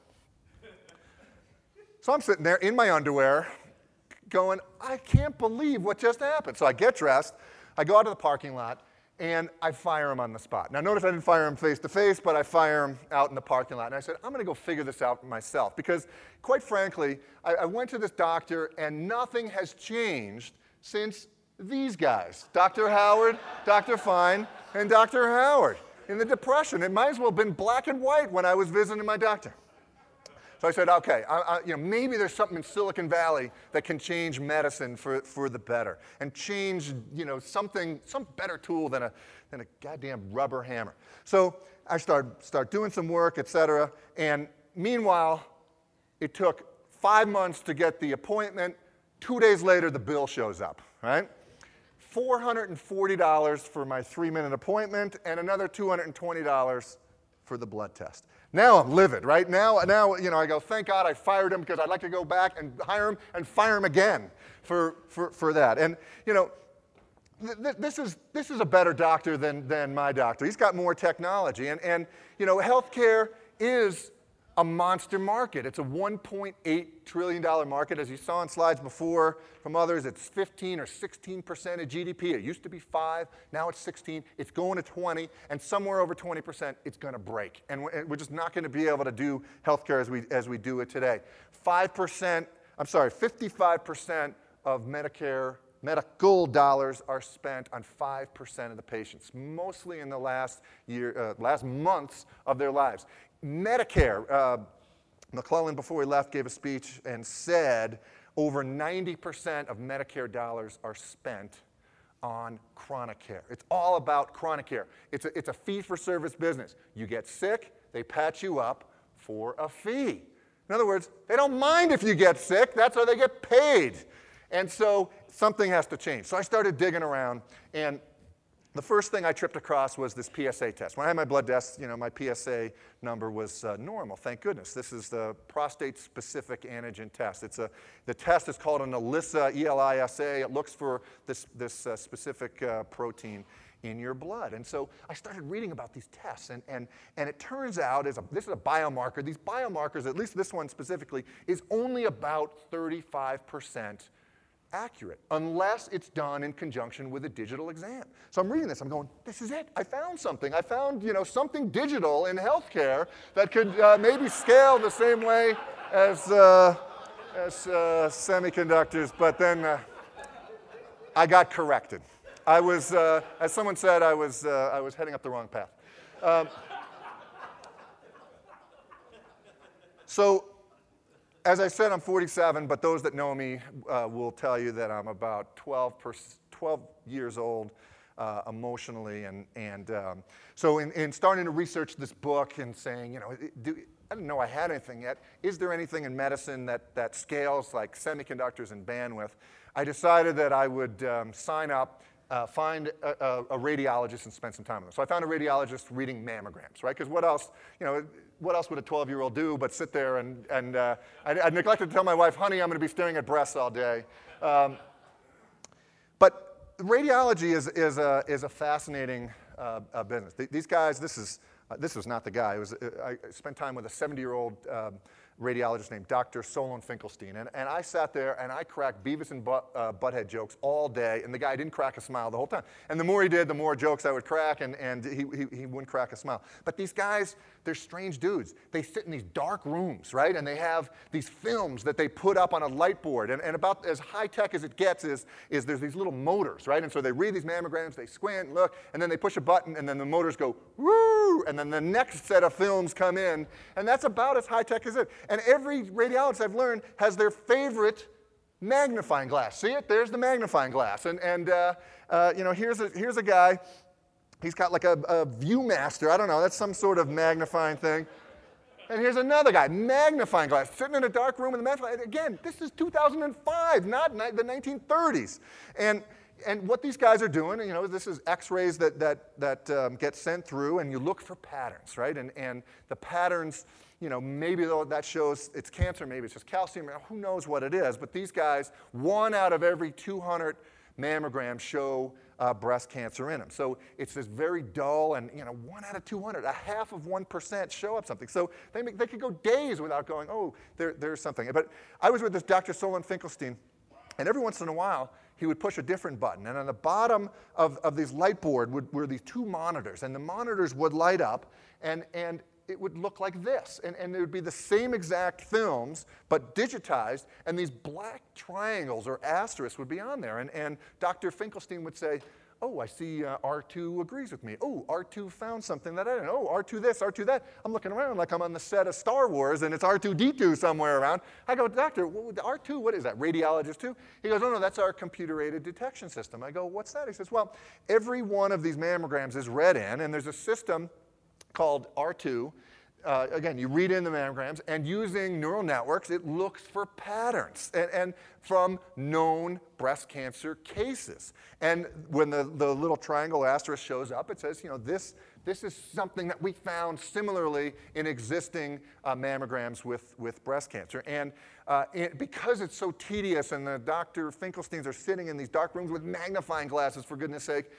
[SPEAKER 5] So I'm sitting there in my underwear going, I can't believe what just happened. So I get dressed. I go out to the parking lot. And I fire him on the spot. Now, notice I didn't fire him face-to-face, but I fire him out in the parking lot. And I said, I'm going to go figure this out myself. Because, quite frankly, I went to this doctor, and nothing has changed since these guys, Dr. Howard, Dr. Fine, and Dr. Howard. In the Depression, it might as well have been black and white when I was visiting my doctor. So I said, okay, maybe there's something in Silicon Valley that can change medicine for the better and change, some better tool than a goddamn rubber hammer. So I start doing some work, et cetera, and meanwhile, it took 5 months to get the appointment. 2 days later, the bill shows up, right? $440 for my 3-minute appointment and another $220 for the blood test. Now I'm livid, right? Now, I go, thank God I fired him because I'd like to go back and hire him and fire him again for that. And, this is a better doctor than my doctor. He's got more technology. And healthcare is a monster market. It's a $1.8 trillion market. As you saw in slides before from others, it's 15 or 16% of GDP. It used to be 5, now it's 16. It's going to 20, and somewhere over 20%, it's going to break. And we're just not going to be able to do healthcare as we do it today. 55% of medical dollars are spent on 5% of the patients, mostly in the last months of their lives. Medicare, McClellan, before he left, gave a speech and said over 90% of Medicare dollars are spent on chronic care. It's all about chronic care. It's a fee-for-service business. You get sick, they patch you up for a fee. In other words, they don't mind if you get sick. That's how they get paid. And so something has to change. So I started digging around, and the first thing I tripped across was this PSA test. When I had my blood test, my PSA number was normal, thank goodness. This is the prostate-specific antigen test. The test is called an ELISA, E-L-I-S-A. It looks for this specific protein in your blood. And so I started reading about these tests, and it turns out, this is a biomarker. These biomarkers, at least this one specifically, is only about 35% accurate, unless it's done in conjunction with a digital exam. So I'm reading this, I'm going, this is it. I found something. I found, something digital in healthcare that could maybe scale the same way as semiconductors, but then I got corrected. I was, as someone said, I was heading up the wrong path. So, as I said, I'm 47, but those that know me will tell you that I'm about 12 years old emotionally. And so in starting to research this book and saying, I didn't know I had anything yet. Is there anything in medicine that scales like semiconductors and bandwidth? I decided that I would sign up, find a radiologist and spend some time with them. So I found a radiologist reading mammograms, right? Because what else would a 12-year-old do but sit there and I neglected to tell my wife, honey, I'm going to be staring at breasts all day. But radiology is a fascinating business. These guys, this was not the guy. I spent time with a 70-year-old radiologist named Dr. Solon Finkelstein. And I sat there and I cracked Beavis and Butthead jokes all day, and the guy didn't crack a smile the whole time. And the more he did, the more jokes I would crack, and he wouldn't crack a smile. But these guys, they're strange dudes. They sit in these dark rooms, right? And they have these films that they put up on a light board. And about as high-tech as it gets is there's these little motors, right? And so they read these mammograms, they squint, look, and then they push a button, and then the motors go, woo, and then the next set of films come in, and that's about as high-tech as it. And every radiologist I've learned has their favorite magnifying glass. See it? There's the magnifying glass. And here's a guy. He's got like a Viewmaster. I don't know. That's some sort of magnifying thing. And here's another guy, magnifying glass, sitting in a dark room with a magnifying. Again, this is 2005, not the 1930s. And what these guys are doing, this is X-rays that get sent through, and you look for patterns, right? And the patterns, maybe that shows it's cancer, maybe it's just calcium, who knows what it is. But these guys, 1 out of every 200 mammograms show breast cancer in them. So it's this very dull, and 1 out of 200, a half of 1% show up something. So they could go days without going, oh, there's something. But I was with this Dr. Solon Finkelstein, and every once in a while, he would push a different button. And on the bottom of this light board were these 2 monitors. And the monitors would light up, and it would look like this. And it would be the same exact films, but digitized. And these black triangles or asterisks would be on there. And Dr. Finkelstein would say, oh, I see R2 agrees with me. Oh, R2 found something that I didn't. Oh, R2 this, R2 that. I'm looking around like I'm on the set of Star Wars and it's R2-D2 somewhere around. I go, doctor, R2, what is that, radiologist 2? He goes, oh, no, that's our computer-aided detection system. I go, what's that? He says, well, every one of these mammograms is read in, and there's a system called R2. Again, you read in the mammograms, and using neural networks, it looks for patterns and from known breast cancer cases. And when the little triangle asterisk shows up, it says, this is something that we found similarly in existing mammograms with breast cancer. And because it's so tedious, and the Dr. Finkelsteins are sitting in these dark rooms with magnifying glasses, for goodness sake,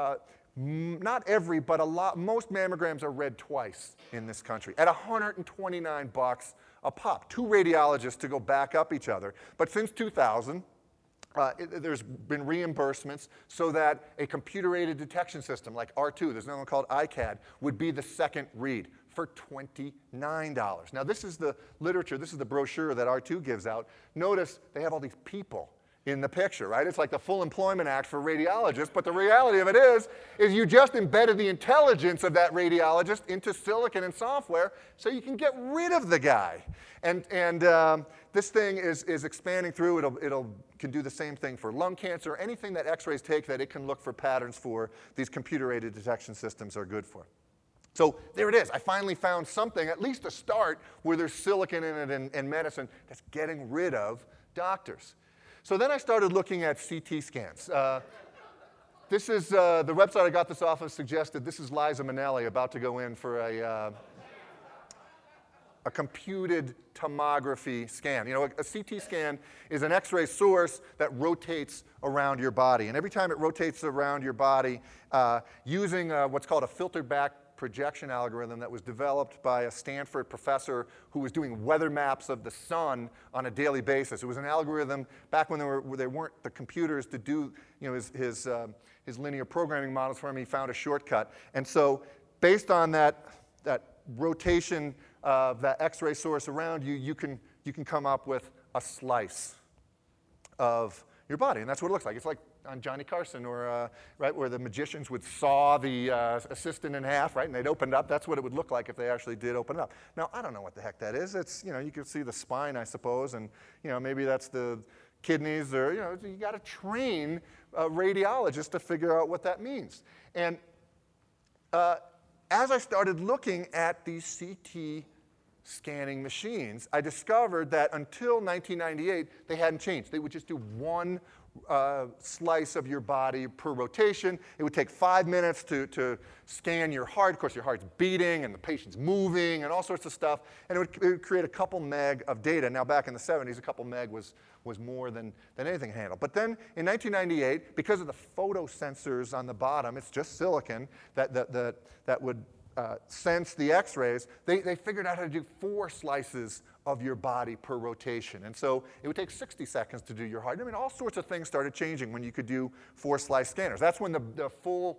[SPEAKER 5] not every, but most mammograms are read twice in this country at $129 a pop. 2 radiologists to go back up each other. But since 2000, there's been reimbursements so that a computer-aided detection system like R2, there's another one called iCAD, would be the second read for $29. Now this is the literature, this is the brochure that R2 gives out. Notice they have all these people in the picture, right? It's like the Full Employment Act for radiologists, but the reality of it is you just embedded the intelligence of that radiologist into silicon and software so you can get rid of the guy. And this thing is expanding through. It can do the same thing for lung cancer. Anything that X-rays take that it can look for patterns for, these computer-aided detection systems are good for. So there it is. I finally found something, at least a start, where there's silicon in it in medicine that's getting rid of doctors. So then I started looking at CT scans. This is the website I got this off of suggested this is Liza Minnelli about to go in for a computed tomography scan. You know, a CT scan is an X-ray source that rotates around your body. And every time it rotates around your body, using what's called a filtered back projection algorithm that was developed by a Stanford professor who was doing weather maps of the sun on a daily basis. It was an algorithm back when there weren't the computers to do, you know, his linear programming models for him. He found a shortcut. And so based on that rotation of that X-ray source around you, you can come up with a slice of your body. And that's what it looks like. It's like on Johnny Carson, or right, where the magicians would saw the assistant in half, right, and they'd open it up. That's what it would look like if they actually did open it up. Now, I don't know what the heck that is. It's, you know, you can see the spine, I suppose, and, you know, maybe that's the kidneys, or, you know, you got to train a radiologist to figure out what that means. And as I started looking at these CT scanning machines, I discovered that until 1998, they hadn't changed. They would just do one slice of your body per rotation. It would take 5 minutes to scan your heart. Of course, your heart's beating and the patient's moving and all sorts of stuff. And it would create a couple meg of data. Now, back in the 70s, a couple meg was more than anything handled. But then in 1998, because of the photosensors on the bottom, it's just silicon that would sense the X-rays, they figured out how to do 4 slices of your body per rotation. And so it would take 60 seconds to do your heart. I mean, all sorts of things started changing when you could do 4-slice scanners. That's when the full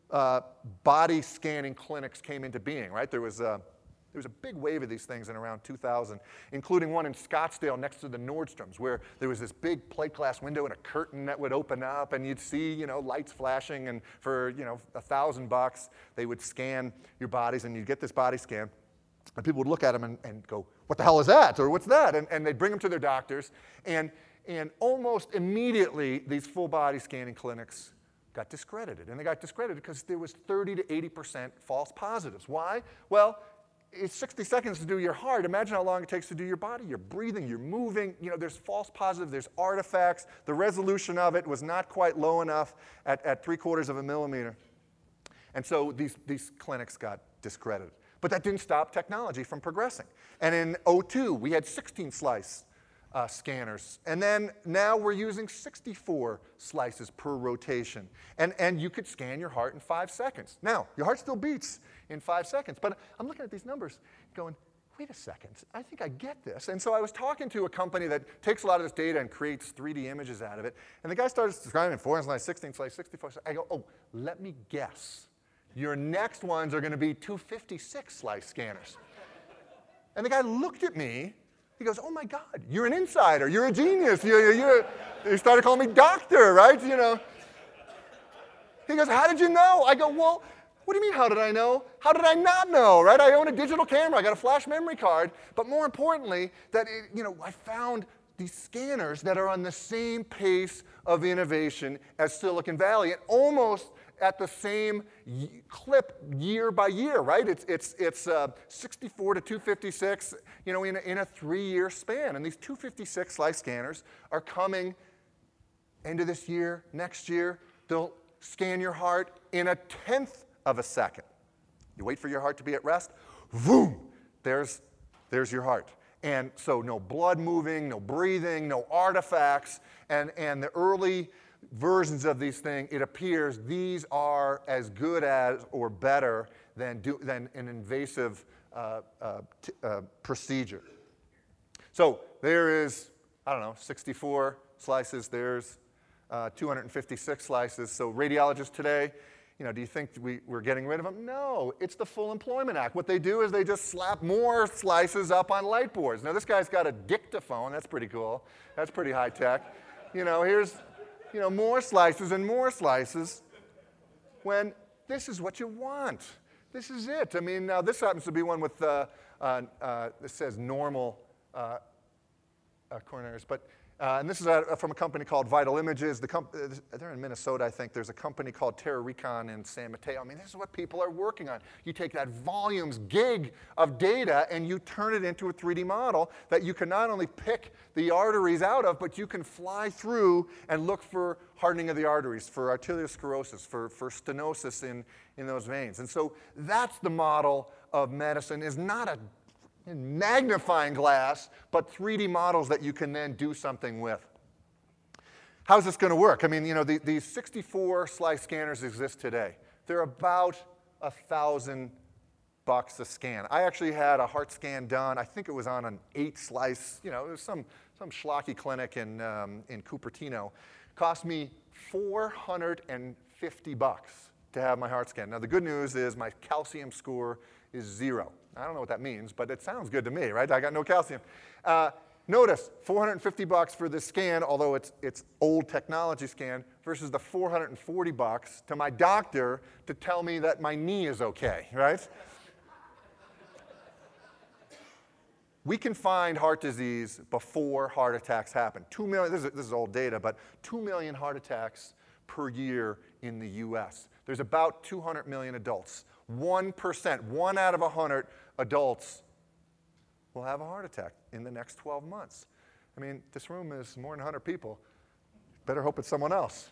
[SPEAKER 5] body scanning clinics came into being, right? There was a big wave of these things in around 2000, including one in Scottsdale next to the Nordstroms, where there was this big plate glass window and a curtain that would open up, and you'd see, you know, lights flashing, and for, you know, $1,000, they would scan your bodies, and you'd get this body scan. And people would look at them and go, what the hell is that? Or what's that? And they'd bring them to their doctors. And almost immediately, these full body scanning clinics got discredited. And they got discredited because there was 30 to 80% false positives. Why? Well, it's 60 seconds to do your heart. Imagine how long it takes to do your body. You're breathing, you're moving. You know, there's false positives, there's artifacts. The resolution of it was not quite low enough at 3/4 of a millimeter. And so these clinics got discredited. But that didn't stop technology from progressing. And in 2002, we had 16-slice scanners. And then now we're using 64 slices per rotation. And you could scan your heart in 5 seconds. Now, your heart still beats in 5 seconds. But I'm looking at these numbers going, wait a second, I think I get this. And so I was talking to a company that takes a lot of this data and creates 3D images out of it. And the guy started describing 4-slice, 16-slice, 64. I go, oh, let me guess. Your next ones are going to be 256-slice scanners. And the guy looked at me. He goes, oh, my God, you're an insider. You're a genius. He started calling me doctor, right? You know. He goes, how did you know? I go, well, what do you mean, how did I know? How did I not know, right? I own a digital camera. I got a flash memory card. But more importantly, I found these scanners that are on the same pace of innovation as Silicon Valley, and almost at the same clip year by year, right? It's 64 to 256, you know, in a 3-year span. And these 256-slice scanners are coming into this year, next year. They'll scan your heart in 1/10 of a second. You wait for your heart to be at rest, boom, there's your heart. And so no blood moving, no breathing, no artifacts, and the early versions of these things, it appears these are as good as or better than an invasive procedure. So there is, I don't know, 64 slices. There's 256 slices. So radiologists today, you know, do you think we're getting rid of them? No, it's the Full Employment Act. What they do is they just slap more slices up on light boards. Now this guy's got a dictaphone. That's pretty cool. That's pretty high tech. You know, here's, you know, more slices and more slices, when this is what you want. This is it. I mean, now this happens to be one with, this says normal coronaries, but And this is from a company called Vital Images. They're in Minnesota, I think. There's a company called Terra Recon in San Mateo. I mean, this is what people are working on. You take that volumes, gig of data, and you turn it into a 3D model that you can not only pick the arteries out of, but you can fly through and look for hardening of the arteries, for arteriosclerosis, for stenosis in those veins. And so that's the model of medicine, is not a magnifying glass, but 3D models that you can then do something with. How's this going to work? I mean, you know, these 64 slice scanners exist today. They're about $1,000 a scan. I actually had a heart scan done. I think it was on an 8-slice, you know, it was some schlocky clinic in Cupertino. Cost me $450 to have my heart scan. Now, the good news is my calcium score is 0. I don't know what that means, but it sounds good to me, right? I got no calcium. Notice, $450 for this scan, although it's old technology scan, versus the $440 to my doctor to tell me that my knee is okay, right? We can find heart disease before heart attacks happen. 2 million, this is old data, but 2 million heart attacks per year in the US. There's about 200 million adults. 1%, 1 out of 100 adults will have a heart attack in the next 12 months. I mean, this room is more than 100 people. Better hope it's someone else.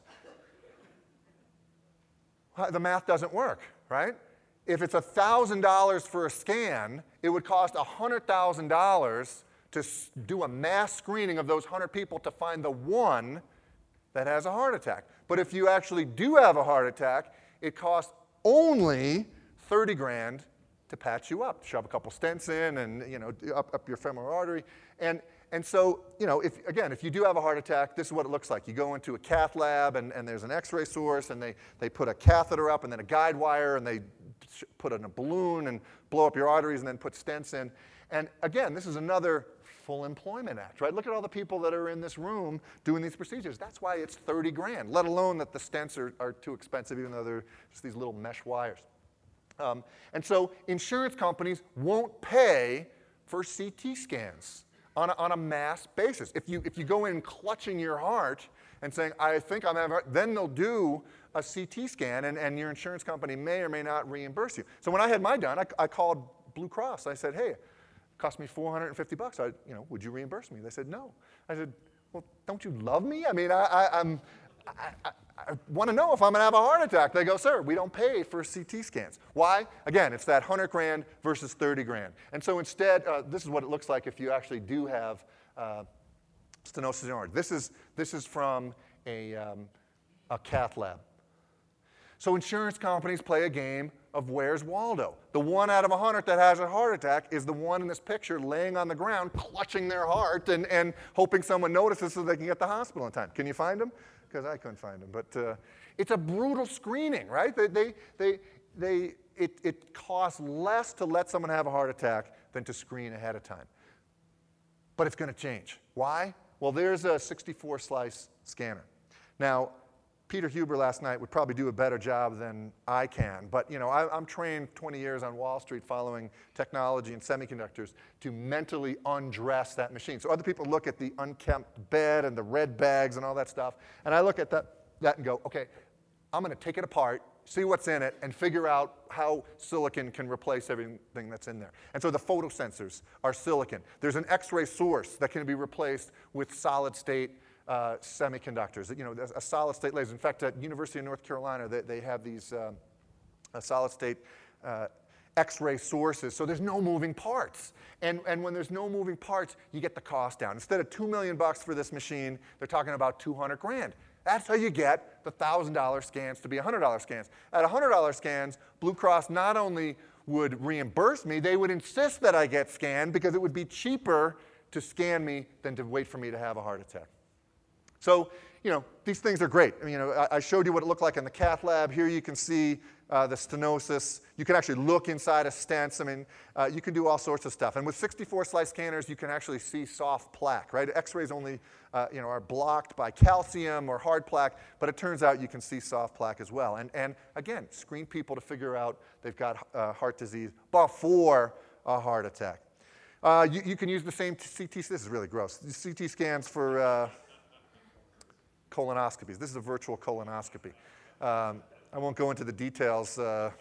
[SPEAKER 5] The math doesn't work, right? If it's $1,000 for a scan, it would cost $100,000 to do a mass screening of those 100 people to find the one that has a heart attack. But if you actually do have a heart attack, it costs only 30 grand to patch you up, shove a couple stents in and, you know, up your femoral artery. And so, you know, if you do have a heart attack, this is what it looks like. You go into a cath lab and there's an x-ray source and they put a catheter up and then a guide wire and they put in a balloon and blow up your arteries and then put stents in. And again, this is another Full Employment Act, right? Look at all the people that are in this room doing these procedures. That's why it's 30 grand, let alone that the stents are too expensive, even though they're just these little mesh wires. And so insurance companies won't pay for CT scans on a mass basis. If you go in clutching your heart and saying, I think I'm having a heart, then they'll do a CT scan, and your insurance company may or may not reimburse you. So when I had mine done, I called Blue Cross. I said, hey, it cost me $450. Would you reimburse me? They said, no. I said, well, don't you love me? I mean, I want to know if I'm going to have a heart attack. They go, sir, we don't pay for CT scans. Why? Again, it's that 100 grand versus 30 grand. And so instead, this is what it looks like if you actually do have stenosis in your heart. This is from a cath lab. So insurance companies play a game of where's Waldo. The 1 out of 100 that has a heart attack is the one in this picture laying on the ground, clutching their heart and hoping someone notices so they can get to the hospital in time. Can you find them? Because I couldn't find them. But it's a brutal screening, right? It costs less to let someone have a heart attack than to screen ahead of time. But it's going to change. Why? Well, there's a 64-slice scanner. Now, Peter Huber last night would probably do a better job than I can, but I'm trained 20 years on Wall Street following technology and semiconductors to mentally undress that machine. So other people look at the unkempt bed and the red bags and all that stuff, and I look at that and go, okay, I'm going to take it apart, see what's in it, and figure out how silicon can replace everything that's in there. And so the photosensors are silicon. There's an X-ray source that can be replaced with solid-state semiconductors, a solid-state laser. In fact, at University of North Carolina, they have these solid-state X-ray sources, so there's no moving parts. And when there's no moving parts, you get the cost down. Instead of $2 million for this machine, they're talking about 200 grand. That's how you get the $1,000 scans to be $100 scans. At $100 scans, Blue Cross not only would reimburse me, they would insist that I get scanned because it would be cheaper to scan me than to wait for me to have a heart attack. So, these things are great. I showed you what it looked like in the cath lab. Here you can see the stenosis. You can actually look inside of stents. You can do all sorts of stuff. And with 64-slice scanners, you can actually see soft plaque, right? X-rays only, are blocked by calcium or hard plaque, but it turns out you can see soft plaque as well. And again, screen people to figure out they've got heart disease before a heart attack. You can use the same CT, this is really gross, CT scans for colonoscopies. This is a virtual colonoscopy. I won't go into the details.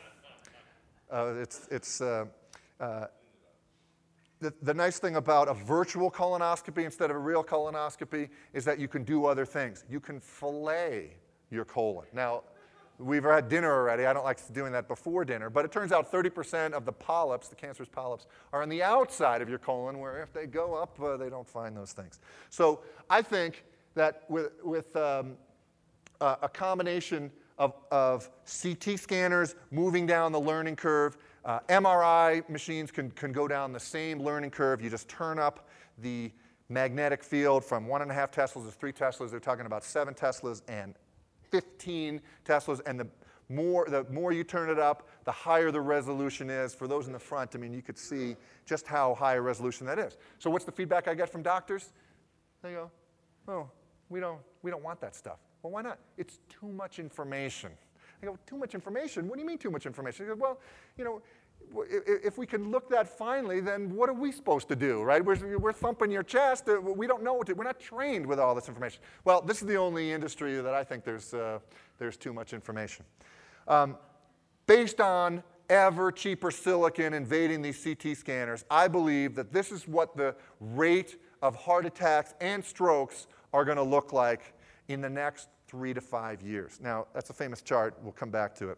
[SPEAKER 5] The nice thing about a virtual colonoscopy instead of a real colonoscopy is that you can do other things. You can fillet your colon. Now, we've had dinner already. I don't like doing that before dinner, but it turns out 30% of the polyps, the cancerous polyps, are on the outside of your colon, where if they go up, they don't find those things. So I think that with a combination of CT scanners moving down the learning curve, MRI machines can go down the same learning curve. You just turn up the magnetic field from 1.5 Teslas to 3 Teslas. They're talking about 7 Teslas and 15 Teslas. And the more you turn it up, the higher the resolution is. For those in the front, I mean, you could see just how high a resolution that is. So what's the feedback I get from doctors? They go, oh, we don't want that stuff. Well, why not? It's too much information. I go, too much information? What do you mean too much information? He goes, well, you know, if we can look that finely, then what are we supposed to do, right? We're thumping your chest. We don't know what to do. We're not trained with all this information. Well, this is the only industry that I think there's too much information. Based on ever cheaper silicon invading these CT scanners, I believe that this is what the rate of heart attacks and strokes are going to look like in the next 3 to 5 years. Now, that's a famous chart. We'll come back to it.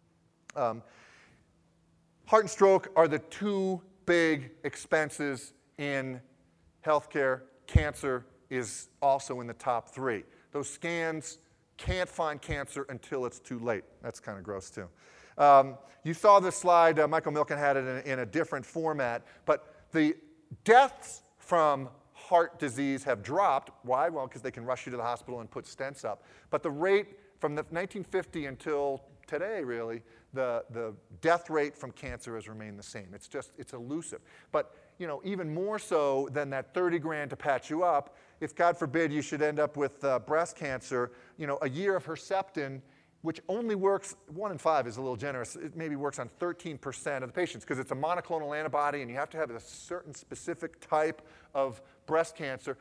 [SPEAKER 5] Heart and stroke are the 2 big expenses in healthcare. Cancer is also in the top 3. Those scans can't find cancer until it's too late. That's kind of gross, too. You saw this slide. Michael Milken had it in a different format. But the deaths from heart disease have dropped. Why? Well, because they can rush you to the hospital and put stents up. But the rate from the 1950 until today, really, the death rate from cancer has remained the same. It's elusive. But, you know, even more so than that 30 grand to patch you up, if, God forbid, you should end up with breast cancer, you know, a year of Herceptin, which only works, 1 in 5 is a little generous, it maybe works on 13% of the patients because it's a monoclonal antibody and you have to have a certain specific type of breast cancer,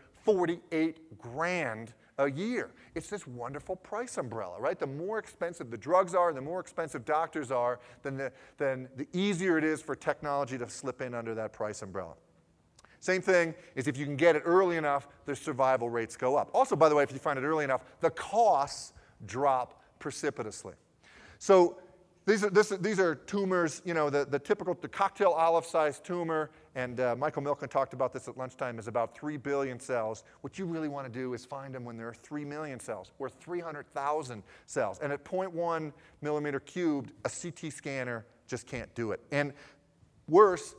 [SPEAKER 5] 48 grand a year. It's this wonderful price umbrella, right? The more expensive the drugs are, the more expensive doctors are, then the easier it is for technology to slip in under that price umbrella. Same thing is if you can get it early enough, the survival rates go up. Also, by the way, if you find it early enough, the costs drop precipitously. So these are tumors, you know, the typical, the cocktail olive-sized tumor, and Michael Milken talked about this at lunchtime, is about 3 billion cells. What you really want to do is find them when there are 3 million cells or 300,000 cells. And at 0.1 millimeter cubed, a CT scanner just can't do it. And worse,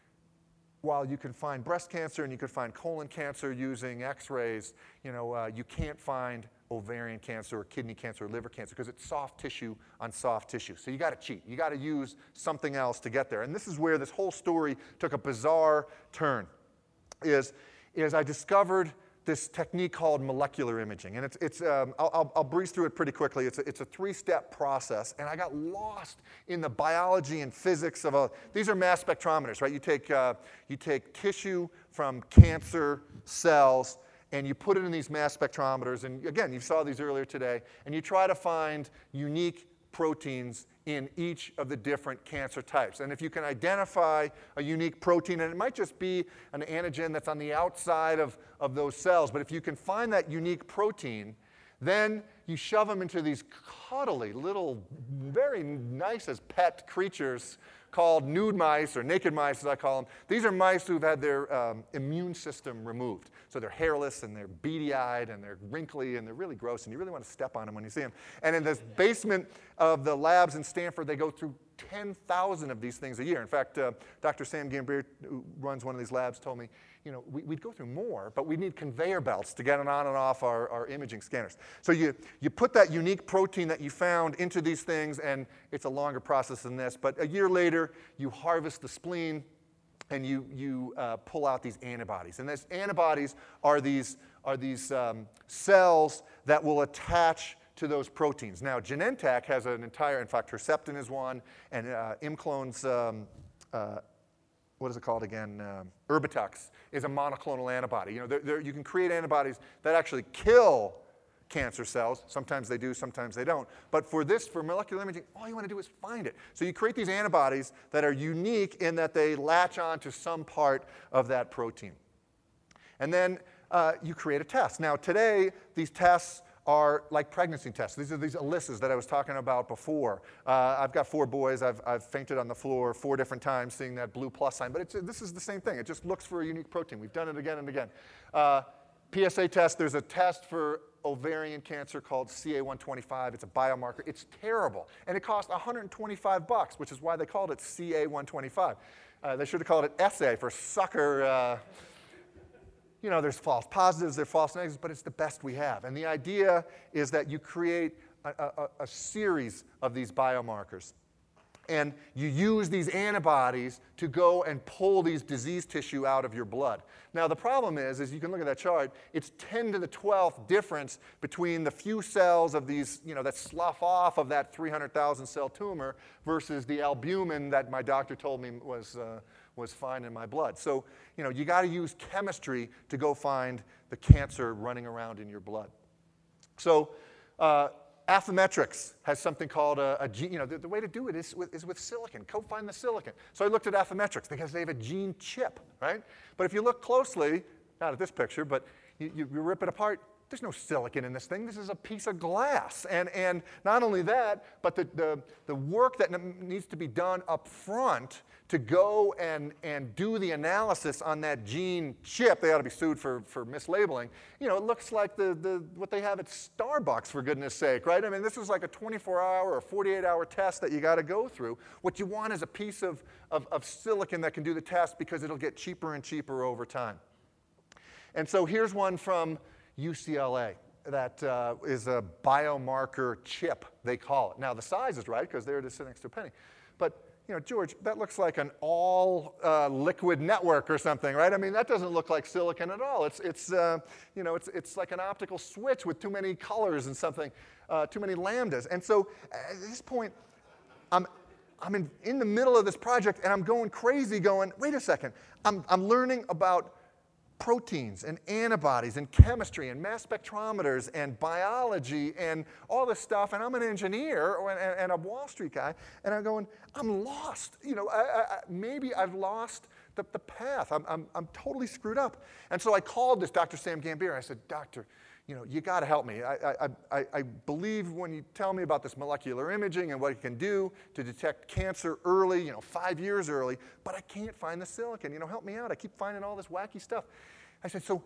[SPEAKER 5] while you can find breast cancer and you can find colon cancer using x-rays, you know, you can't find ovarian cancer or kidney cancer or liver cancer because it's soft tissue on soft tissue. So you got to cheat. You got to use something else to get there. And this is where this whole story took a bizarre turn, is I discovered this technique called molecular imaging. And I'll breeze through it pretty quickly. It's a 3-step process. And I got lost in the biology and physics of these are mass spectrometers, right? You take tissue from cancer cells and you put it in these mass spectrometers. And again, you saw these earlier today. And you try to find unique proteins in each of the different cancer types. And if you can identify a unique protein, and it might just be an antigen that's on the outside of those cells, but if you can find that unique protein, then you shove them into these cuddly little, very nice as pet creatures called nude mice, or naked mice as I call them. These are mice who've had their immune system removed. So they're hairless and they're beady-eyed and they're wrinkly and they're really gross and you really want to step on them when you see them. And in this basement of the labs in Stanford, they go through 10,000 of these things a year. In fact, Dr. Sam Gambier, who runs one of these labs, told me, you know, we'd go through more, but we need conveyor belts to get it on and off our imaging scanners. So you put that unique protein that you found into these things, and it's a longer process than this. But a year later, you harvest the spleen, and you pull out these antibodies. And these antibodies are these cells that will attach to those proteins. Now, Genentech has an entire, in fact, Herceptin is one, and ImClone's what is it called again? Erbitux is a monoclonal antibody. You know, you can create antibodies that actually kill cancer cells. Sometimes they do, sometimes they don't. But for molecular imaging, all you want to do is find it. So you create these antibodies that are unique in that they latch on to some part of that protein. And then you create a test. Now today, these tests are like pregnancy tests. These are these ELISAs that I was talking about before. I've got 4 boys. I've fainted on the floor 4 different times seeing that blue plus sign. But this is the same thing. It just looks for a unique protein. We've done it again and again. PSA test, there's a test for ovarian cancer called CA125. It's a biomarker. It's terrible. And it cost $125, which is why they called it CA125. They should have called it SA for sucker. You know, there's false positives, there's false negatives, but it's the best we have. And the idea is that you create a series of these biomarkers. And you use these antibodies to go and pull these disease tissue out of your blood. Now, the problem is you can look at that chart, it's 10 to the 12th difference between the few cells of these, you know, that slough off of that 300,000 cell tumor versus the albumin that my doctor told me was fine in my blood. So, you know, you got to use chemistry to go find the cancer running around in your blood. So, Affymetrix has something called a gene. You know, the way to do it is with silicon. Go find the silicon. So I looked at Affymetrix because they have a gene chip, right? But if you look closely, not at this picture, but you rip it apart, there's no silicon in this thing. This is a piece of glass. And not only that, but the work that needs to be done up front to go and do the analysis on that gene chip, they ought to be sued for mislabeling. You know, it looks like what they have at Starbucks, for goodness sake, right? I mean, this is like a 24-hour or 48-hour test that you got to go through. What you want is a piece of silicon that can do the test because it'll get cheaper and cheaper over time. And so here's one from UCLA that is a biomarker chip, they call it. Now, the size is right because there it is sitting next to a penny. But, you know, George, that looks like an all-liquid network or something, right? I mean, that doesn't look like silicon at all. You know, it's like an optical switch with too many colors and something, too many lambdas. And so at this point, I'm in the middle of this project, and I'm going crazy going, wait a second. I'm learning about proteins and antibodies and chemistry and mass spectrometers and biology and all this stuff, and I'm an engineer and a Wall Street guy, and I'm going, I'm lost. You know, maybe I've lost the path. I'm totally screwed up. And so I called this Dr. Sam Gambier. I said, Doctor, you know, you got to help me. I believe when you tell me about this molecular imaging and what it can do to detect cancer early, you know, 5 years early, but I can't find the silicon. You know, help me out. I keep finding all this wacky stuff. I said, so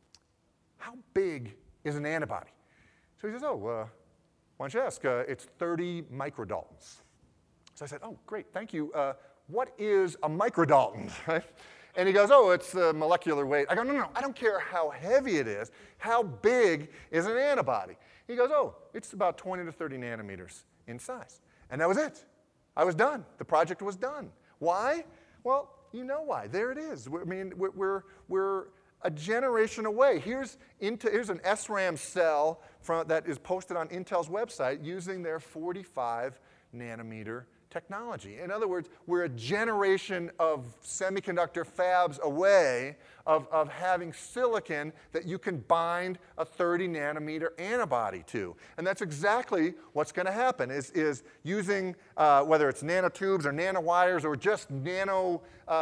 [SPEAKER 5] how big is an antibody? So he says, oh, why don't you ask? It's 30 microdaltons. So I said, oh, great, thank you. What is a microdalton, right? And he goes, oh, it's the molecular weight. I go, no, I don't care how heavy it is. How big is an antibody? He goes, oh, it's about 20 to 30 nanometers in size. And that was it. I was done. The project was done. Why? Well, you know why. There it is. I mean, we're a generation away. Here's an SRAM cell that is posted on Intel's website using their 45 nanometer technology. In other words, we're a generation of semiconductor fabs away of having silicon that you can bind a 30 nanometer antibody to. And that's exactly what's going to happen is using, whether it's nanotubes or nanowires or just nano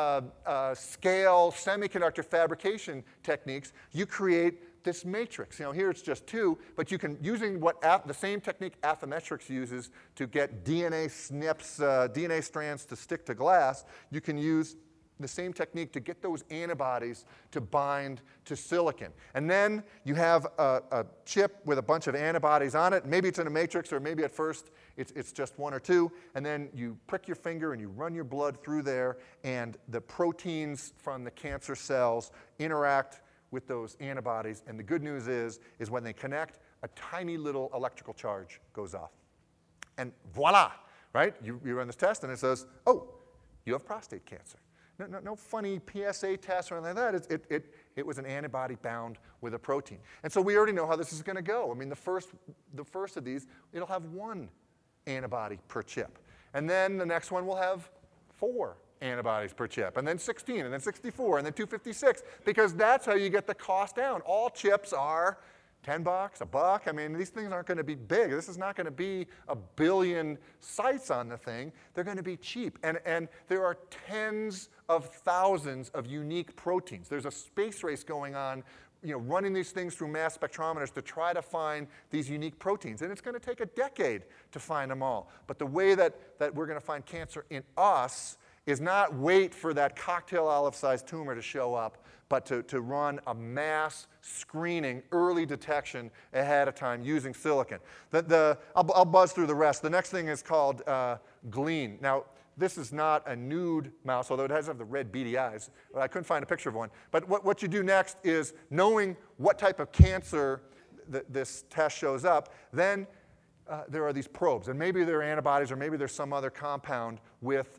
[SPEAKER 5] scale semiconductor fabrication techniques, you create this matrix. You know, here it's just 2, but you can, using the same technique Affymetrix uses to get DNA SNPs, DNA strands to stick to glass, you can use the same technique to get those antibodies to bind to silicon. And then you have a chip with a bunch of antibodies on it. Maybe it's in a matrix, or maybe at first it's just 1 or 2. And then you prick your finger and you run your blood through there, and the proteins from the cancer cells interact with those antibodies. And the good news is when they connect, a tiny little electrical charge goes off. And voila, right? You run this test and it says, oh, you have prostate cancer. No funny PSA test or anything like that. It was an antibody bound with a protein. And so we already know how this is going to go. I mean, the first of these, it'll have 1 antibody per chip. And then the next one will have 4, antibodies per chip, and then 16, and then 64, and then 256, because that's how you get the cost down. All chips are $10, $1. I mean, these things aren't going to be big. This is not going to be a billion sites on the thing. They're going to be cheap. And there are tens of thousands of unique proteins. There's a space race going on, running these things through mass spectrometers to try to find these unique proteins. And it's going to take a decade to find them all. But the way that we're going to find cancer in us is not wait for that cocktail olive-sized tumor to show up, but to run a mass screening, early detection ahead of time using silicon. I'll buzz through the rest. The next thing is called Glean. Now, this is not a nude mouse, although it does have the red beady eyes. I couldn't find a picture of one. But what you do next is, knowing what type of cancer this test shows up, then there are these probes. And maybe they're antibodies, or maybe there's some other compound with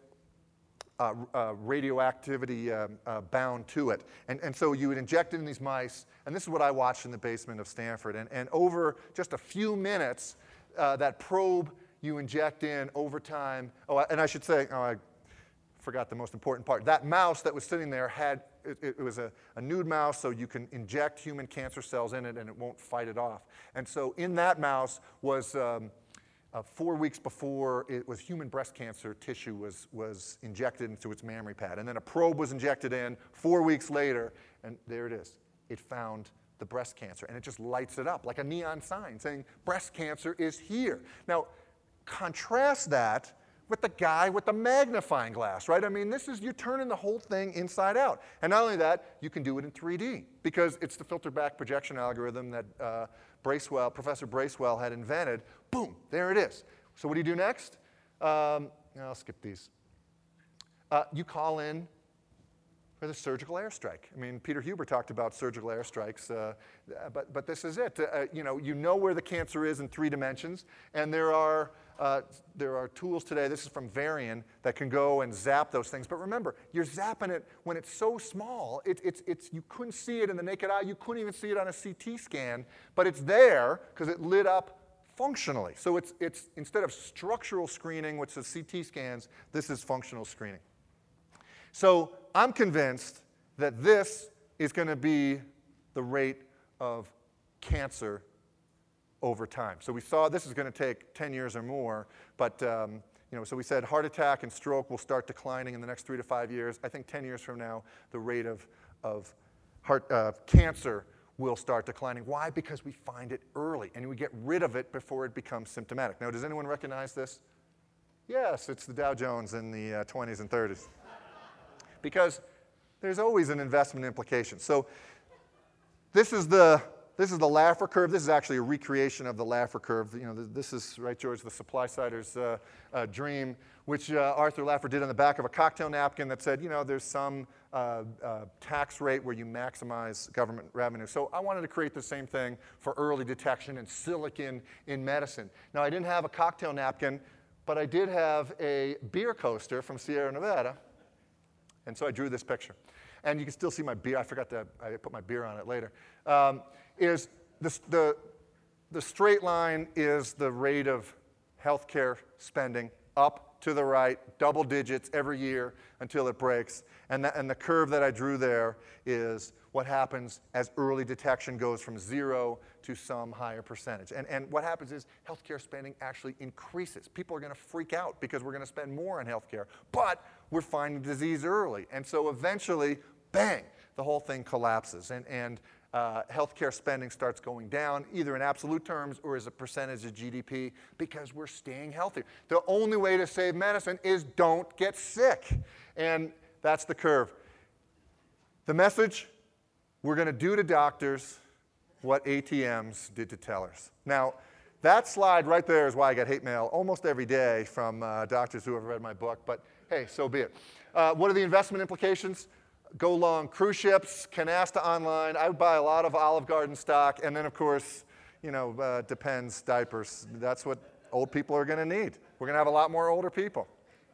[SPEAKER 5] radioactivity bound to it. And so you would inject it in these mice, and this is what I watched in the basement of Stanford. And over just a few minutes, that probe you inject in over time. Oh, and I should say, I forgot the most important part. That mouse that was sitting there it was a nude mouse, so you can inject human cancer cells in it and it won't fight it off. And so in that mouse was 4 weeks before it was human breast cancer tissue was injected into its mammary pad. And then a probe was injected in 4 weeks later, and there it is. It found the breast cancer, and it just lights it up like a neon sign saying breast cancer is here. Now, contrast that with the guy with the magnifying glass, right? I mean, you're turning the whole thing inside out. And not only that, you can do it in 3D, because it's the filter back projection algorithm that Professor Bracewell had invented. Boom, there it is. So what do you do next? I'll skip these. You call in for the surgical airstrike. I mean, Peter Huber talked about surgical airstrikes, but this is it. You know where the cancer is in 3 dimensions, and there are tools today, this is from Varian, that can go and zap those things. But remember, you're zapping it when it's so small, you couldn't see it in the naked eye, you couldn't even see it on a CT scan, but it's there because it lit up functionally. So it's instead of structural screening, which is CT scans, this is functional screening. So I'm convinced that this is going to be the rate of cancer over time. So we saw this is going to take 10 years or more, but so we said heart attack and stroke will start declining in the next 3 to 5 years. I think 10 years from now, the rate of cancer will start declining. Why? Because we find it early, and we get rid of it before it becomes symptomatic. Now, does anyone recognize this? Yes, it's the Dow Jones in the 20s and 30s. Because there's always an investment implication. So this is the Laffer curve. This is actually a recreation of the Laffer curve. This is, right, George, the supply-sider's dream, which Arthur Laffer did on the back of a cocktail napkin that said, there's some tax rate where you maximize government revenue. So I wanted to create the same thing for early detection and silicon in medicine. Now, I didn't have a cocktail napkin, but I did have a beer coaster from Sierra Nevada. And so I drew this picture. And you can still see my beer. I forgot to put my beer on it later. Is the straight line is the rate of healthcare spending up to the right, double digits every year until it breaks. And the curve that I drew there is what happens as early detection goes from 0 to some higher percentage. And what happens is healthcare spending actually increases. People are going to freak out because we're going to spend more on healthcare, but we're finding disease early. And so eventually, bang, the whole thing collapses. And healthcare spending starts going down, either in absolute terms or as a percentage of GDP, because we're staying healthy. The only way to save medicine is don't get sick. And that's the curve. The message, we're going to do to doctors what ATMs did to tellers. Now, that slide right there is why I get hate mail almost every day from doctors who have read my book, but hey, so be it. What are the investment implications? Go long cruise ships, Canasta Online. I would buy a lot of Olive Garden stock, and then, of course, Depends diapers. That's what old people are going to need. We're going to have a lot more older people.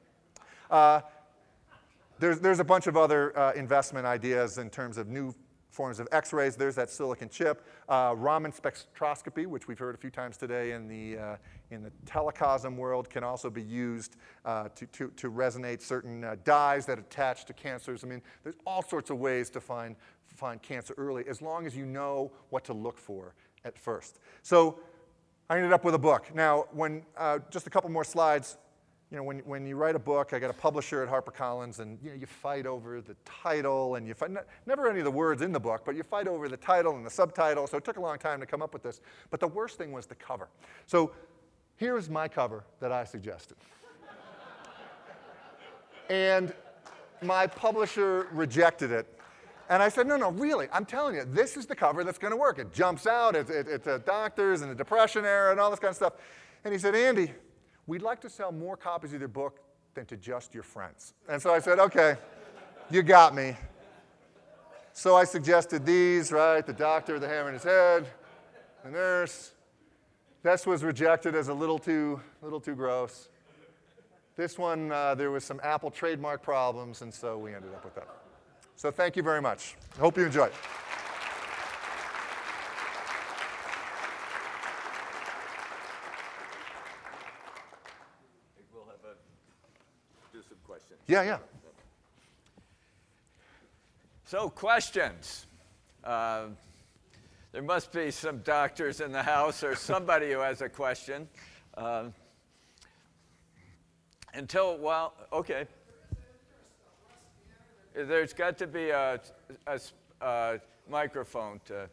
[SPEAKER 5] There's a bunch of other investment ideas in terms of new forms of X-rays. There's that silicon chip. Raman spectroscopy, which we've heard a few times today in the telecosm world, can also be used to resonate certain dyes that attach to cancers. I mean, there's all sorts of ways to find cancer early, as long as you know what to look for at first. So I ended up with a book. Now, just a couple more slides. You know, when you write a book, I got a publisher at HarperCollins, and you fight over the title, and you fight, never any of the words in the book, but you fight over the title and the subtitle, so it took a long time to come up with this. But the worst thing was the cover. So here's my cover that I suggested. And my publisher rejected it. And I said, no, really, I'm telling you, this is the cover that's going to work. It jumps out, it's a doctor's and a Depression era and all this kind of stuff. And he said, Andy, we'd like to sell more copies of your book than to just your friends. And so I said, okay, you got me. So I suggested these, right? The doctor with the hammer in his head, the nurse. This was rejected as a little too gross. This one, there was some Apple trademark problems, and so we ended up with that. So thank you very much. I hope you enjoyed. Yeah.
[SPEAKER 1] So questions. There must be some doctors in the house or somebody who has a question. Okay. There's got to be a microphone to.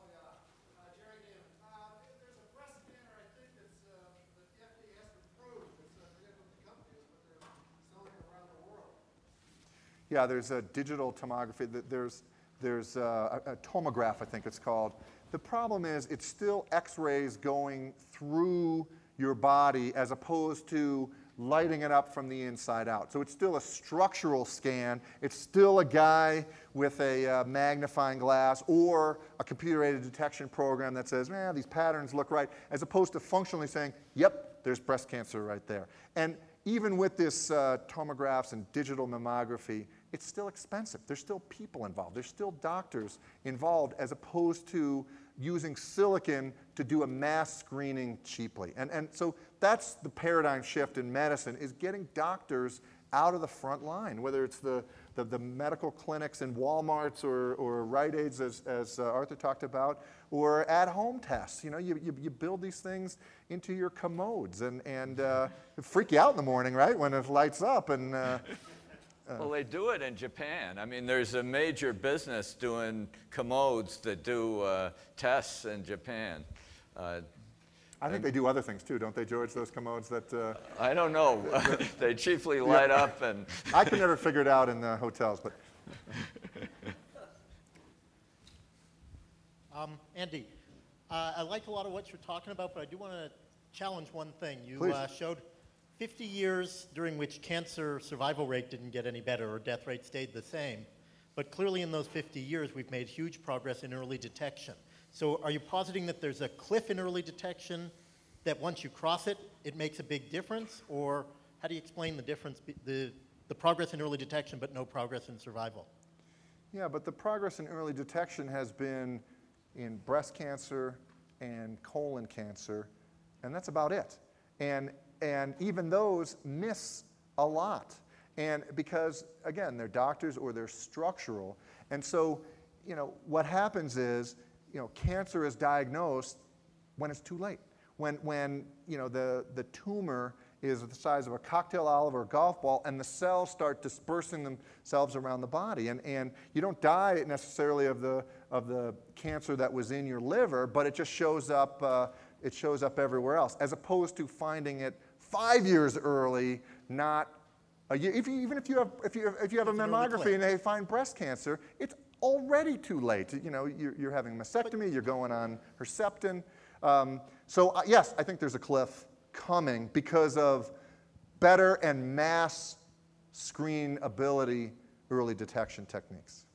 [SPEAKER 5] Yeah, there's a digital tomography. There's a tomograph, I think it's called. The problem is it's still X-rays going through your body as opposed to lighting it up from the inside out. So it's still a structural scan. It's still a guy with a magnifying glass or a computer-aided detection program that says, man, these patterns look right, as opposed to functionally saying, yep, there's breast cancer right there. And even with this tomographs and digital mammography, it's still expensive. There's still people involved. There's still doctors involved, as opposed to using silicon to do a mass screening cheaply. And so that's the paradigm shift in medicine, is getting doctors out of the front line, whether it's the medical clinics in Walmarts or Rite Aids, as Arthur talked about, or at-home tests. You know, you build these things into your commodes, and it freak you out in the morning, right, when it lights up. And
[SPEAKER 1] well, they do it in Japan. I mean, there's a major business doing commodes that do tests in Japan.
[SPEAKER 5] I think they do other things too, don't they, George? Those commodes that.
[SPEAKER 1] I don't know. They chiefly light up and.
[SPEAKER 5] I can never figure it out in the hotels, but.
[SPEAKER 6] Andy, I like a lot of what you're talking about, but I do want to challenge one thing. You showed 50 years during which cancer survival rate didn't get any better or death rate stayed the same. But clearly in those 50 years, we've made huge progress in early detection. So are you positing that there's a cliff in early detection, that once you cross it, it makes a big difference? Or how do you explain the difference, the progress in early detection but no progress in survival?
[SPEAKER 5] Yeah, but the progress in early detection has been in breast cancer and colon cancer, and that's about it. And even those miss a lot. And because, again, they're doctors or they're structural. And so, you know, what happens is, you know, cancer is diagnosed when it's too late. When you know, the tumor is the size of a cocktail olive or a golf ball, and the cells start dispersing themselves around the body. And you don't die necessarily of the cancer that was in your liver, but it just shows up. It shows up everywhere else, as opposed to finding it 5 years early, not a year. Even if you have a mammography and they find breast cancer, it's already too late. You know, you're having mastectomy, you're going on Herceptin. Yes, I think there's a cliff coming because of better and mass screen ability early detection techniques.